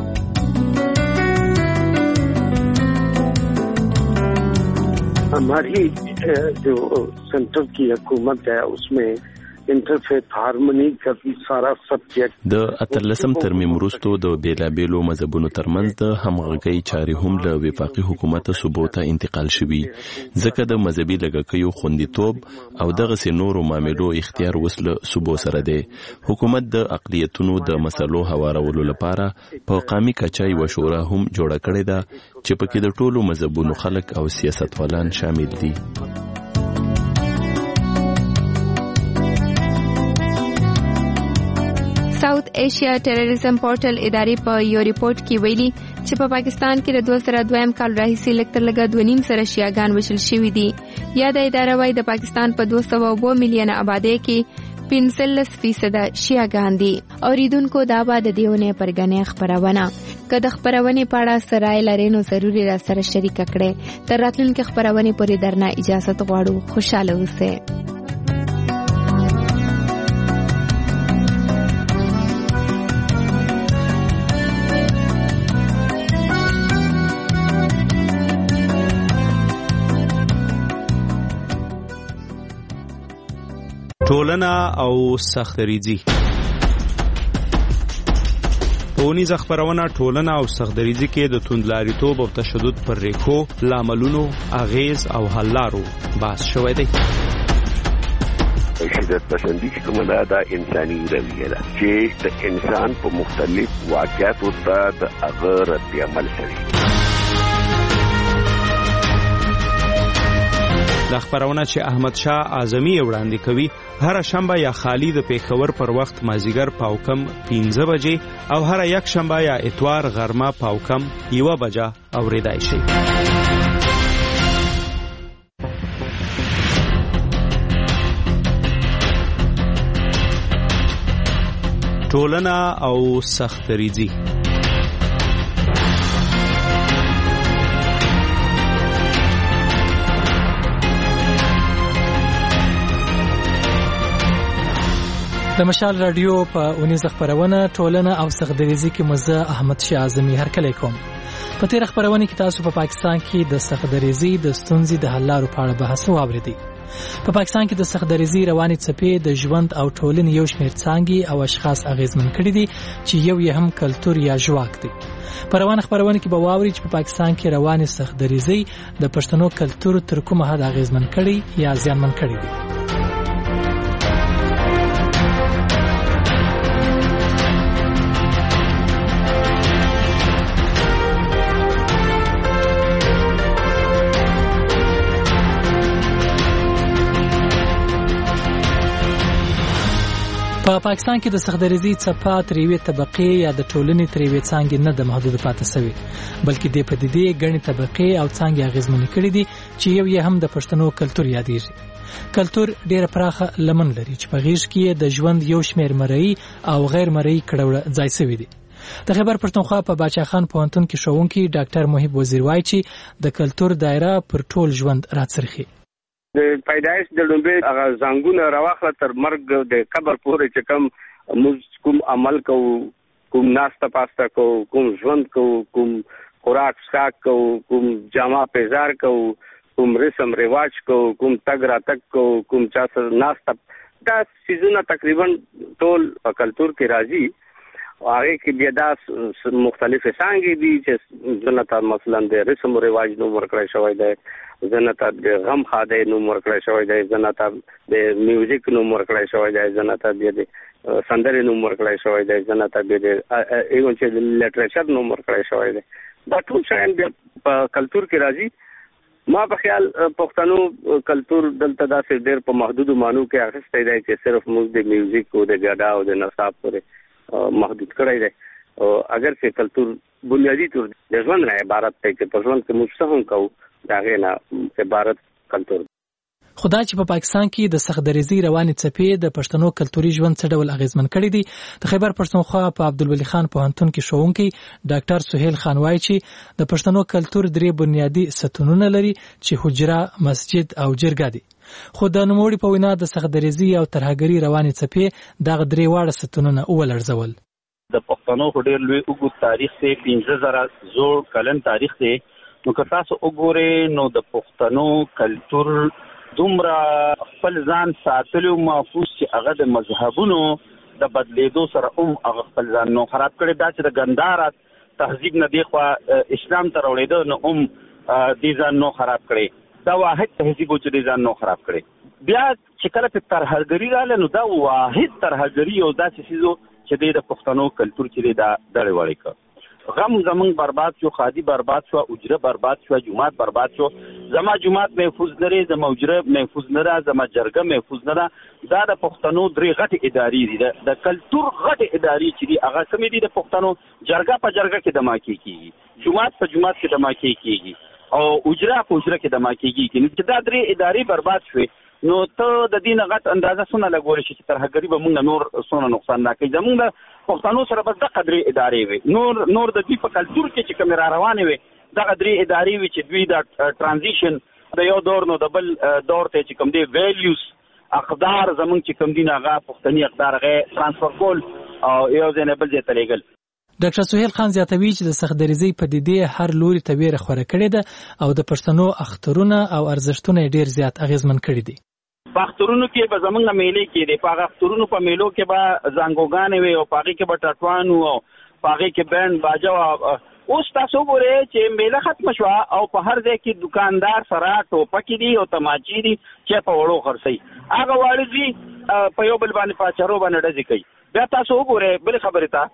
हमारी जो सेंटर की हुकूमत है उसमें इंटरफेथ हार्मनी का सारा सब्जेक्ट د اتلسم ترمیم وروسته د بیلابیلو مذهبونو ترمنځ د همغږۍ چارې هم له وفاقي حکومت صوبو ته انتقال شوي، ځکه د مذهبي لږکیو خوندیتوب او دغسې نورو معاملو اختیار اوس له صوبو سره دی. حکومت د اقلیتونو د مسلو هوارولو لپاره په قامي کچه یوه شورا هم جوړه کړې ده چې پکې د ټولو مذهبونو خلک او سیاستوالان شامل دي. ساوث ایشیا ټیرریزم پورټل ادارې په یو ریپورت کې ویلي چې په پاکستان کې د 2002 کال راهیسې لږ تر لږه 2.5 سره شیعاګان وژل شوي دي. یا د اداره وايي د پاکستان په 202 میلیونه آبادۍ کې 15% شیعاګان دي. اوریدونکو دا به د دیونه پرګنې خبرونه که د خبرونې په اړه سرای لري نو ضروري را سره شریک کړئ. تر راتلونکي خبرونې پورې درنه اجازه غواړو. خوشاله اوسئ. ټولنه او سختدریځي. پونیزه خبرونه ټولنه او سختدریځي کې د توندلاریتوب او تشدد پر ریښو، لاملونو، اغیز او حل لارو بحث شوی دی. شدت پسندی چې کومه دا انساني رویه ده چې د انسان په مختلف واقعاتو ته د هغه رد عمل کوي. دا خبرونه چې احمد شاه اعظمي وړاندې کوي هر شنبه یا خالی د پیښور پر وخت مازیګر پاوکم 15 بجې او هر یک شنبه یا اتوار غرمه پاوکم 1 بجه اوریدای شي. ټولنه او سختدریځي. د مشال رادیو په اونیزه خبرونه ټولنه او سختدریځي کې مزه احمد شاه اعظمي هرکلی کوم. په تیر خبرونه کې تاسو په پاکستان کې د سختدریځي د ستونزې د حل لارو په اړه بحث واوریدئ. په پاکستان کې د سختدریځي رواني څپې د ژوند او ټولنې یو شمېر څانګې او اشخاص اغیزمن کړي دي چې یو یې هم کلتور یا ژواک دی. په روانه خبرونه کې به واورئ چې په پاکستان کې رواني سختدریځي د پښتنو کلتور تر کومه حد اغیزمن کړي یا زیانمن کړي دي. په پاکستان کې د سختدریځي څپه تر یوې طبقې یا د ټولنې تر یوې څانګې نه د محدود پاتې شوی، بلکې د پدیدې ګڼې طبقې او څانګې اغیزمنې کړي دي چې یو یې هم د پښتنو کلتور یادېږي. کلتور ډېره پراخه لمن لري چې په غیږ کې د ژوند یو شمېر مرئي او غیر مرئي کړه ځای شوی دی. د خیبر پښتونخوا په باچا خان پوهنتون کې ښوونکی ډاکټر محب وزیر وایي چې د کلتور دایره پر ټول ژوند راڅرخي. د پیدایش د لومبه هغه زنګونه راوخله تر مرګ د قبر پورې چې کوم عمل کوم ناسته پاسته کوم ژوند کوم خوراک څښاک کوم جامه پیزار کوم رسم رواج کوم تګ راتګ کوم چا سره ناسته دا سيزونه تقریبا ټول په کلتور کې راځي هغه کې بیا دا مختلف څنګه دي چې ځنه مثلا د رسم او رواج نو ورکړی شوی دی، ځنه د غم خاده نو ورکړی شوی دی، ځنه د میوزیک نو ورکړی شوی دی، ځنه د سندرې نو ورکړی شوی دی، ځنه د ایون چې لټریچر نو ورکړی شوی دی. دا ټول شیان بیا په کلچر کې راځي. ما په خیال پښتنو کلچر دلته داسې ډېر په محدودو مانو کې اخیستی دی چې صرف موږ د میوزیک او د ګډا او د نصاب پورې محدود کړی دی. اگر چې کلچر بنیادی طور د ژوند نه عبارت دی چې په ژوند کې موږ څه هم کوو د هغې نه عبارت کلچر. خدا چې په پاکستان کې د سختدریزي روانې څپې د پښتنو کلتوري ژوند څه ډول اغیزمن کړي دي، د خیبر پښتونخوا په عبدالولي خان پوهنتون کې ښوونکی ډاکټر سهیل خان وایي چې د پښتنو کلتور 3 بنیادی ستونونه لري چې حجره، مسجد او جرګه دي. خو د نوموړي په وینا د سختدریزي او ترهګري روانې څپې دغه 3 واړه ستونونه ولړزول. د پښتنو ډېر لوی اوږد تاریخ دی، 15000 زوړ کلن تاریخ دی. نو که تاسو وګورئ نو د پښتنو کلتور دومره خپل ځان ساتلو محفوظ چې هغه د مذهبونو د بدلیدو سره هغه خپل ځان نو خراب کړي. دا چې د ګنداره تهذیب نه دی خو اسلام ته راوړېده نو دې ځان نو خراب کړي. دا واحد تهذیب چې دې ځان نو خراب کړي. بیا چې کله په ترهګري رااله نو دا واحد ترهګري او داسې څیزو چې د پښتنو کلتور چې دا ډېر وړي کړ. غم زمون برباد شو، خادي برباد شو، اجره برباد شو، جمعات برباد شو. زما جمعات محفوظ لري، زما اجره محفوظ نه را، زما جرګه محفوظ نه را. دا د پښتنو 3 غټ ادارې دي. د کلتور غټ ادارې چې دي هغه کومې دي د پښتنو جرګه په جرګه کې دما کیږي، جمعات په جمعات کې دما کیږي او اجره په اجره کې دما کیږي. چې دا 3 ادارې برباد شوي نو ته د دین غټ اندازه سونه لګول شي چې ترهګري به موږ نور سونه نقصان نه کوي. زموږ د پښتنو سره بس د قدرې ادارې وي، نور د دې په کلچر کې چې کوم را روانې وي د قدرې ادارې وي چې دوی د ټرانزیشن د یو دور نو د بل دور ته چې کوم دی ویلیوز اقدار زموږ چې کوم دین هغه پښتني اقدار هغه ترانسفر کول او یو ځای نه بل ځای ته لیږل. ډاکټر سهیل خان زیاتوي چې د سختدریزي پدیدې هر لوري ته ویره خوره کړې ده او د پښتنو اخترونه او ارزښتونه ډېر زیات اغیزمن کړي دي. په اخترونو کې به زمونږ میلې کې دي، په اخترونو په میلو کې به زنګوګانې وي او پاغې کې به ټټوان او پاغې کې بند باجه. اوس تاسو ګورئ چې میله ختم شو او په هر ځای کې دکاندار سره ټوپکې دي او تماچې دي چې په وړو خرڅي هغه واړځي په یو بل باندې پاچارو باندې ډزې کوي. بیا تاسو وګورئ بل خبره ته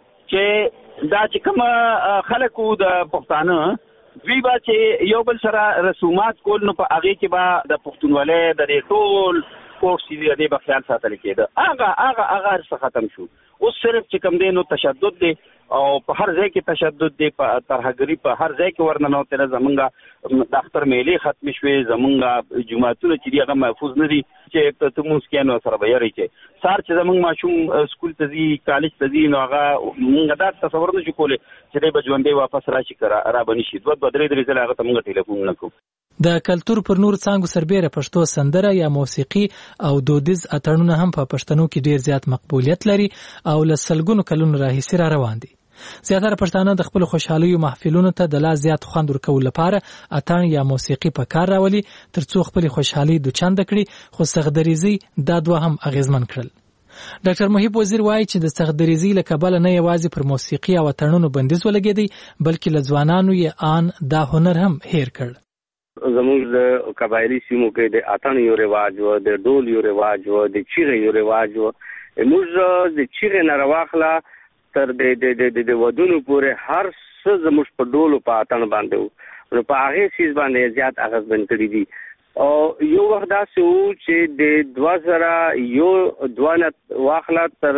چې دا چې کوم خلکو د پښتانه دوی با چې یو بل سره رسومات کول نو په هغه کې به د پښتونولۍ د ټول کورس دې به خیال ساتل کېده. هغه څه ختم شو. اوس صرف چې کوم دی نو تشدد دی او په هر ځای کې تشدد دی، په ترهګري په هر ځای کې ورننوتله. زمونږ د اختر میلې ختم شوې، زمونږ جماعتونه چې دي هغه محفوظ نه دي چې ته مونځ کې نو سره به یاري چې سار چې زمونږ ماشوم سکول ته ځي، کالج ته ځي نو هغه مونږ دا تصور نه شو کولی چې دی به ژوندی واپس راشي را بني شي. 2-3 ځله هغه ته مونږ ټلیفون نه کوو. د کلتور پر نور څانګو سربېره پښتو سندره یا موسیقي او دودیز اتړونه هم په پښتنو کې ډیر زیات مقبولیت لري او له سلګونو کلونو راهیسې را روان دي. زیاتره پښتانه د خپل خوشحالۍ محفلونو ته د لا زیات خوند ورکولو لپاره اتڼ یا موسیقي په کار راولي ترڅو خپل خوشحالۍ دوچند کړي، خو سختدریزي دا دوه هم اغیزمن کړل. ډاکټر محیب وزیر وایي چې د سختدریزي له کبله نه یوازې پر موسیقي او اتڼونو بندیز ولګېدی بلکې له ځوانانو یې آن دا هنر هم هیر کړ. زموږ د قبایلی سیمو کې د اتڼ یو رواج و، د ډول یو رواج و، د چیغې یو رواج و. موږ د چیغې نه راواخله تر د ودونو پورې هر څه زموږ په ډول په اتڼ باندې و نو په هغې څیز باندې زیات اغېزمن کړي دي. او یو وخت داسې و چې د 2001 نه واخله تر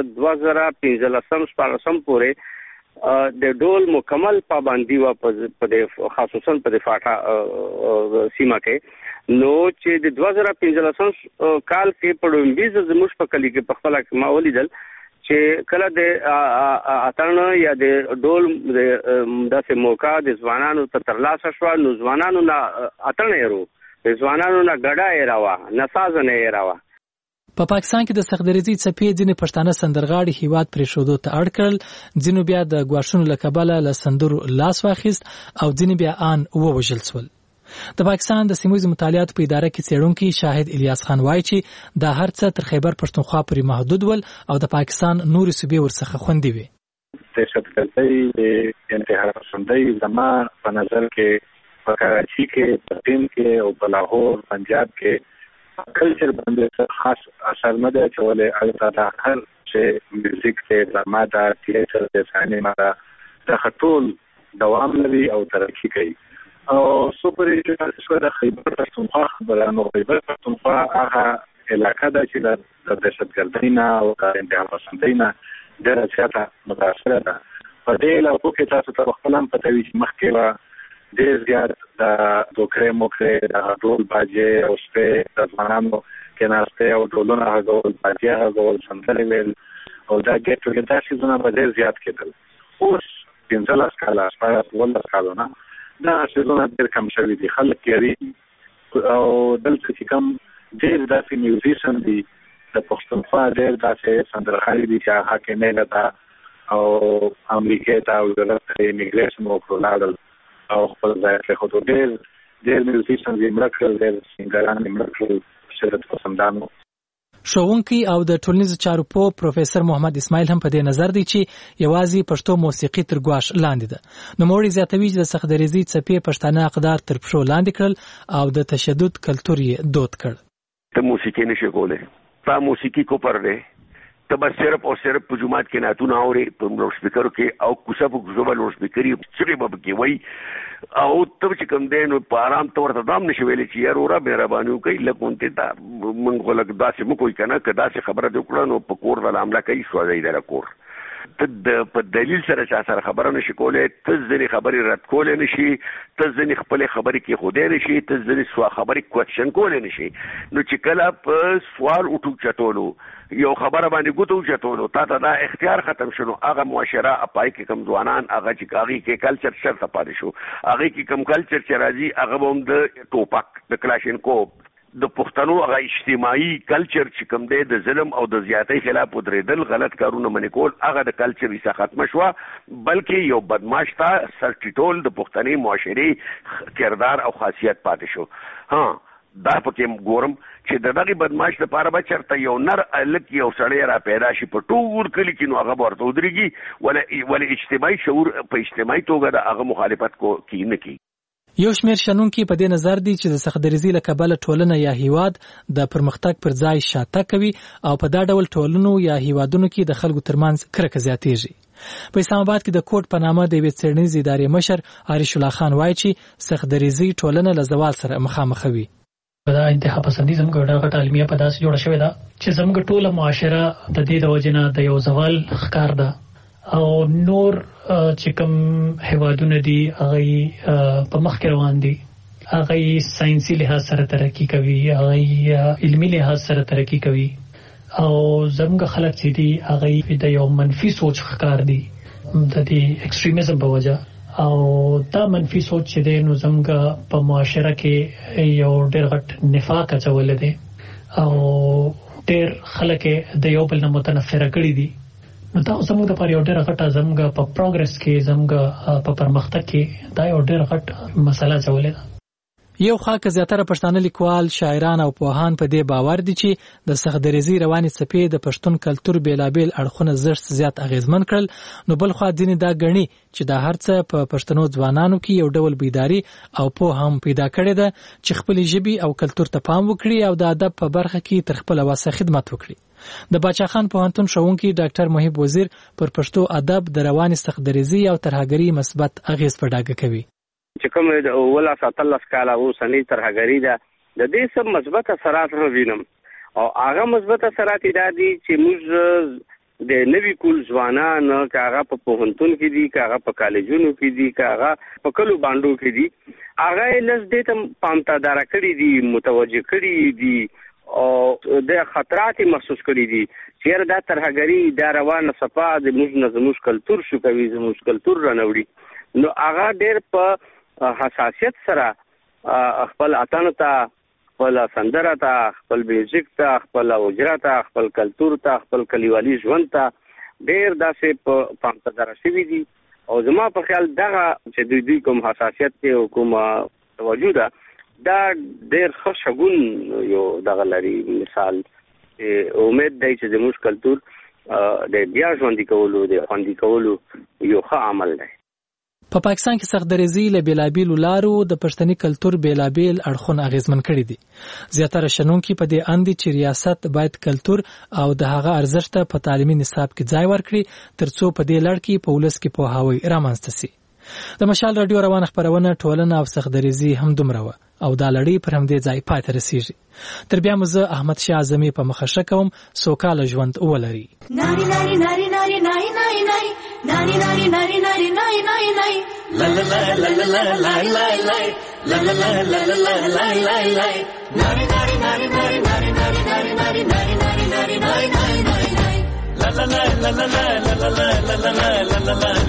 2015-16 پورې د ډول مکمل پابندي و په خصوصا په فاټا سیمه کې. نو چې د 2015 کال کې په لومبیز زموږ په کلی کې په خپل ما ولیدل چې کله د اتڼ یا د ډول داسې موقع د ځوانانو ته ترلاسه شوه نو ځوانانو نه اتڼ یې رو، د ځوانانو نه ګډه یې راوه، نسازنه یې راوه. په پاکستان کې د سختدریزي څپې ځینې پښتانه سندرغاړي هیواد پرېښودو ته اړ کړل، ځینو بیا د ګواښونو له کبله له سندرو لاس واخیست او ځینې بیا آن ووژل شول. د پاکستان د سیمویزو مطالعاتو په اداره کې څېړونکی شاهد الیاس خان وایي چې دا هر څه تر خیبر پښتونخوا پورې محدود ول او د پاکستان نورې صوبې ورڅخه خوندي وي. دهشتګردۍ د انتحار پسندۍ زما په نظر کې په کراچي کې، په سند کې او په لاهور پنجاب کې کلچر باندې خاص اثر نه دی اچولی. البته دا هر چې میوزیک دی، ډرامه ده، تیاتر دی، سینما ده، دا ټول دوام لري او ترقي کوي. او سپر ایجنټ د خیبر پښتونخوا خبره نو خیبر پښتونخوا هغه علاقه ده چې د دهشتګردۍ نه او د انتحار پسندۍ نه ډېره زیاته متاثره ده. په دې علاقو کې تاسو ته خپل هم پته وي چې مخکې ډېر زیات د دوکرې موکرې د ډول باجې او سپې د ځوانانو کېناستې او ډولونه غږول، باجې غږول، سندرې ویل او دا ګېټ ټوګېدر دا څیزونه به ډېر زیات کېدل. اوس 15 کاله 14 کالونه دا څیزونه ډېر کم شوي دي. خلک یې او دلته چې کوم ډېر داسې میوزیشن دي د پښتونخوا ډېر داسې سندرغاړي دي چې هغه کې نه ده او امریکې ته او دلته ایمیګریشن وکړو لاړل او خپل ځای کې خو ډېر میوزیشن یې مړه کړل، ډېر سینګران یې مړه کړل، شهرت پسندانو. ښوونکی او د ټولنیزو چارو پوه پروفیسر محمد اسماعیل هم په دې نظر دی چې یوازې پښتو موسیقي تر ګواښ لاندې ده. نوموړی زیاتوي چې د سختدریزۍ څپې پښتانه اقدار تر پښو لاندې کړل او د تشدد کلتور یې دود کړ. ته موسیقي نشي کولی، تا موسیقي کو پر دی، ته بس صرف او صرف په جومات کې نعتونه اوري، په لوډ سپیکرو کې او کوڅه په کوڅه به لوډ سپیکر یې چغې به پکې وایي او ته چې کوم دی نو په ارام ته ورته دام نشي ویلی چې یار وره مهرباني وکړئ لږ غونډې ته موږ خو لږ داسې مه کوئ که نه، که داسې خبره دې وکړه نو په کور د حمله کوي سوځئ دله کور. ته په دلیل سره چا سره خبره نشي کولی، ته ځینې خبرې رد کولی نشي، ته ځینې خپلې خبرې کېښودی نشي، ته ځینې خبرې کوېشن کولی نشي. نو چې کله په سوال وټوک چټولو یو خبره باندې ګوتو چټولو تا ته دا اختیار ختم شنو، هغه معاشره اپای کې کم ځوانان هغه چې هغې کې کلچر شرطه پاتې شو، هغې کې کم کلچر چې راځي هغه به هم د ټوپک د کلاشینکوف د پښتنو هغه اجتماعي کلچر چې کوم دی د ظلم او د زیاتۍ خلاف ودرېدل، غلط کارونه منې کول، هغه د کلچر حصه ختمه شوه، بلکې یو بدماش ته سر ټیټول د پښتنې معاشرې کردار او خاصیت پاتې شو. ها دا پکې ګورم چې د دغې بدماش لپاره به چېرته یو نر هلک یو سړی را پیدا شي په ټول کلي کې نو هغه به ورته ودرېږي ولې اجتماعي شعور په اجتماعي توګه د هغه مخالفت نه کوي. یو شمېر شنونکي په دې نظر دي چې د سختدریزۍ له کبله ټولنه یا هیواد د پرمختګ پر ځای شاته کوي او په دا ډول ټولنو یا هیوادونو کې د خلکو ترمنځ کرکه زیاتېږي. په اسلام آباد کې د کوټ په نامه د یوې څېړنیزې ادارې مشر عارش الله خان وایي چې سختدریزۍ ټولنه له زوال سره مخامخ وي. دا انتها پسندي زموږ ډېره غټه علمیه په داسې جوړه شوې ده چې زموږ ټوله معاشره د دې د وجې نه د یو زوال ښکار ده او نور چې کوم هیوادونه دي هغه په مخ کې روان دي، هغه ساينسي لحاظ سره ترقی کوي، هغه علمي لحاظ سره ترقی کوي او زموږ خلک چې دي هغه د یو منفي سوچ ښکار دي د دې ایکستریمزم په وجه او دا منفي سوچ چې دی نو زموږ په معاشره کې یو ډېر غټ نفاق اچولی دی او ډېر خلک د یو بل نه متنفره کړي دي. نو دا زموږ دپاره یو ډېره غټه زموږ په پروګرس کې زموږ په پرمختګ کې دا یو ډېر غټ مسله اچولې ده. یو خوا که زیاتره پښتانه لیکوال، شاعران او پوهان په دې باور دي چې د سختدریزۍ روانې څپې د پښتون کلتور بیلابیل اړخونه زښت زیات اغیزمن کړل، نو بل خوا ځینې دا ګڼي چې دا هر څه په پښتنو ځوانانو کې یو ډول بیداري او پوهه هم پیدا کړې ده چې خپلې ژبې او کلتور ته پام وکړي او د ادب په برخه کې تر خپله وسه خدمت وکړي. د باچا خان پوهنتون ښوونکي ډاکټر محب وزیر پر پښتو ادب د روانې سختدریزۍ او ترهګرۍ مثبت اغیز په ډاګه کوي. چې کوم د 17 کاله اوسنۍ ترهګري ده د دې سم مثبت اثرات هم وینم او هغه مثبت اثرات دا دي چې موږ د نوي کول ځوانان که هغه په پوهنتون کې دي، که هغه په کالجونو کې دي، که هغه په کلو باندو کې دي، هغه لږ دې ته پامتاداره کړي دي، متوجه کړي دي او د خطرات محسوس کړي دي چې دا ترهګري دا روانه صفا د موږ زموږ کلتور شو کوي، زموږ کلتور رانوړي. نو هغه ډېر په حساسیت سره خپل اتانو ته، خپل سندره ته، خپل میوزیک ته، خپل اوجره ته، خپل کلتور ته، خپل کلیوالي ژوند ته ډېر داسې په پامتداره شوي دي او زما په خیال دغه چې دوی کوم حساسیت دی او کوم توجه ده دا ډېر ښه شګون یو دغه لري مثال. امید دی چې زموږ کلتور د بیا ژوندۍ کولو د خوندي کولو یو ښه عمل دی. په پاکستان کې سخت‌دریزي له بیلابیلو لارو د پښتني کلچر بیلابیل اړخونه اغیزمن کړي دي. زیاتره شنونکي په دې اند چې ریاست باید کلچر او د هغه ارزښت په تعلیمي نصاب کې ځای ورکړي ترڅو په دې لړ کې په ولس کې پوهاوی رامنځته شي. د مشال رادیو روانه خبرونه ټولنه او سخت‌دریزي هم دومره و او دا لړۍ پر همدې ځای پاتې رسیږي. تر بیا مو زه احمد شاه اعظمي په مخه شکوم سوکاله ژوند ولري. ناری ناری ناری ناری ناری ناری ناری ناری ناری ناری ناری ناری ناری ناری لا لا لا لا لا لا لا لا لا لا لا لا لا لا لا لا لا ناری ناری ناری ناری ناری ناری ناری ناری ناری ناری ناری ناری ناری لا لا لا لا لا لا لا لا لا لا لا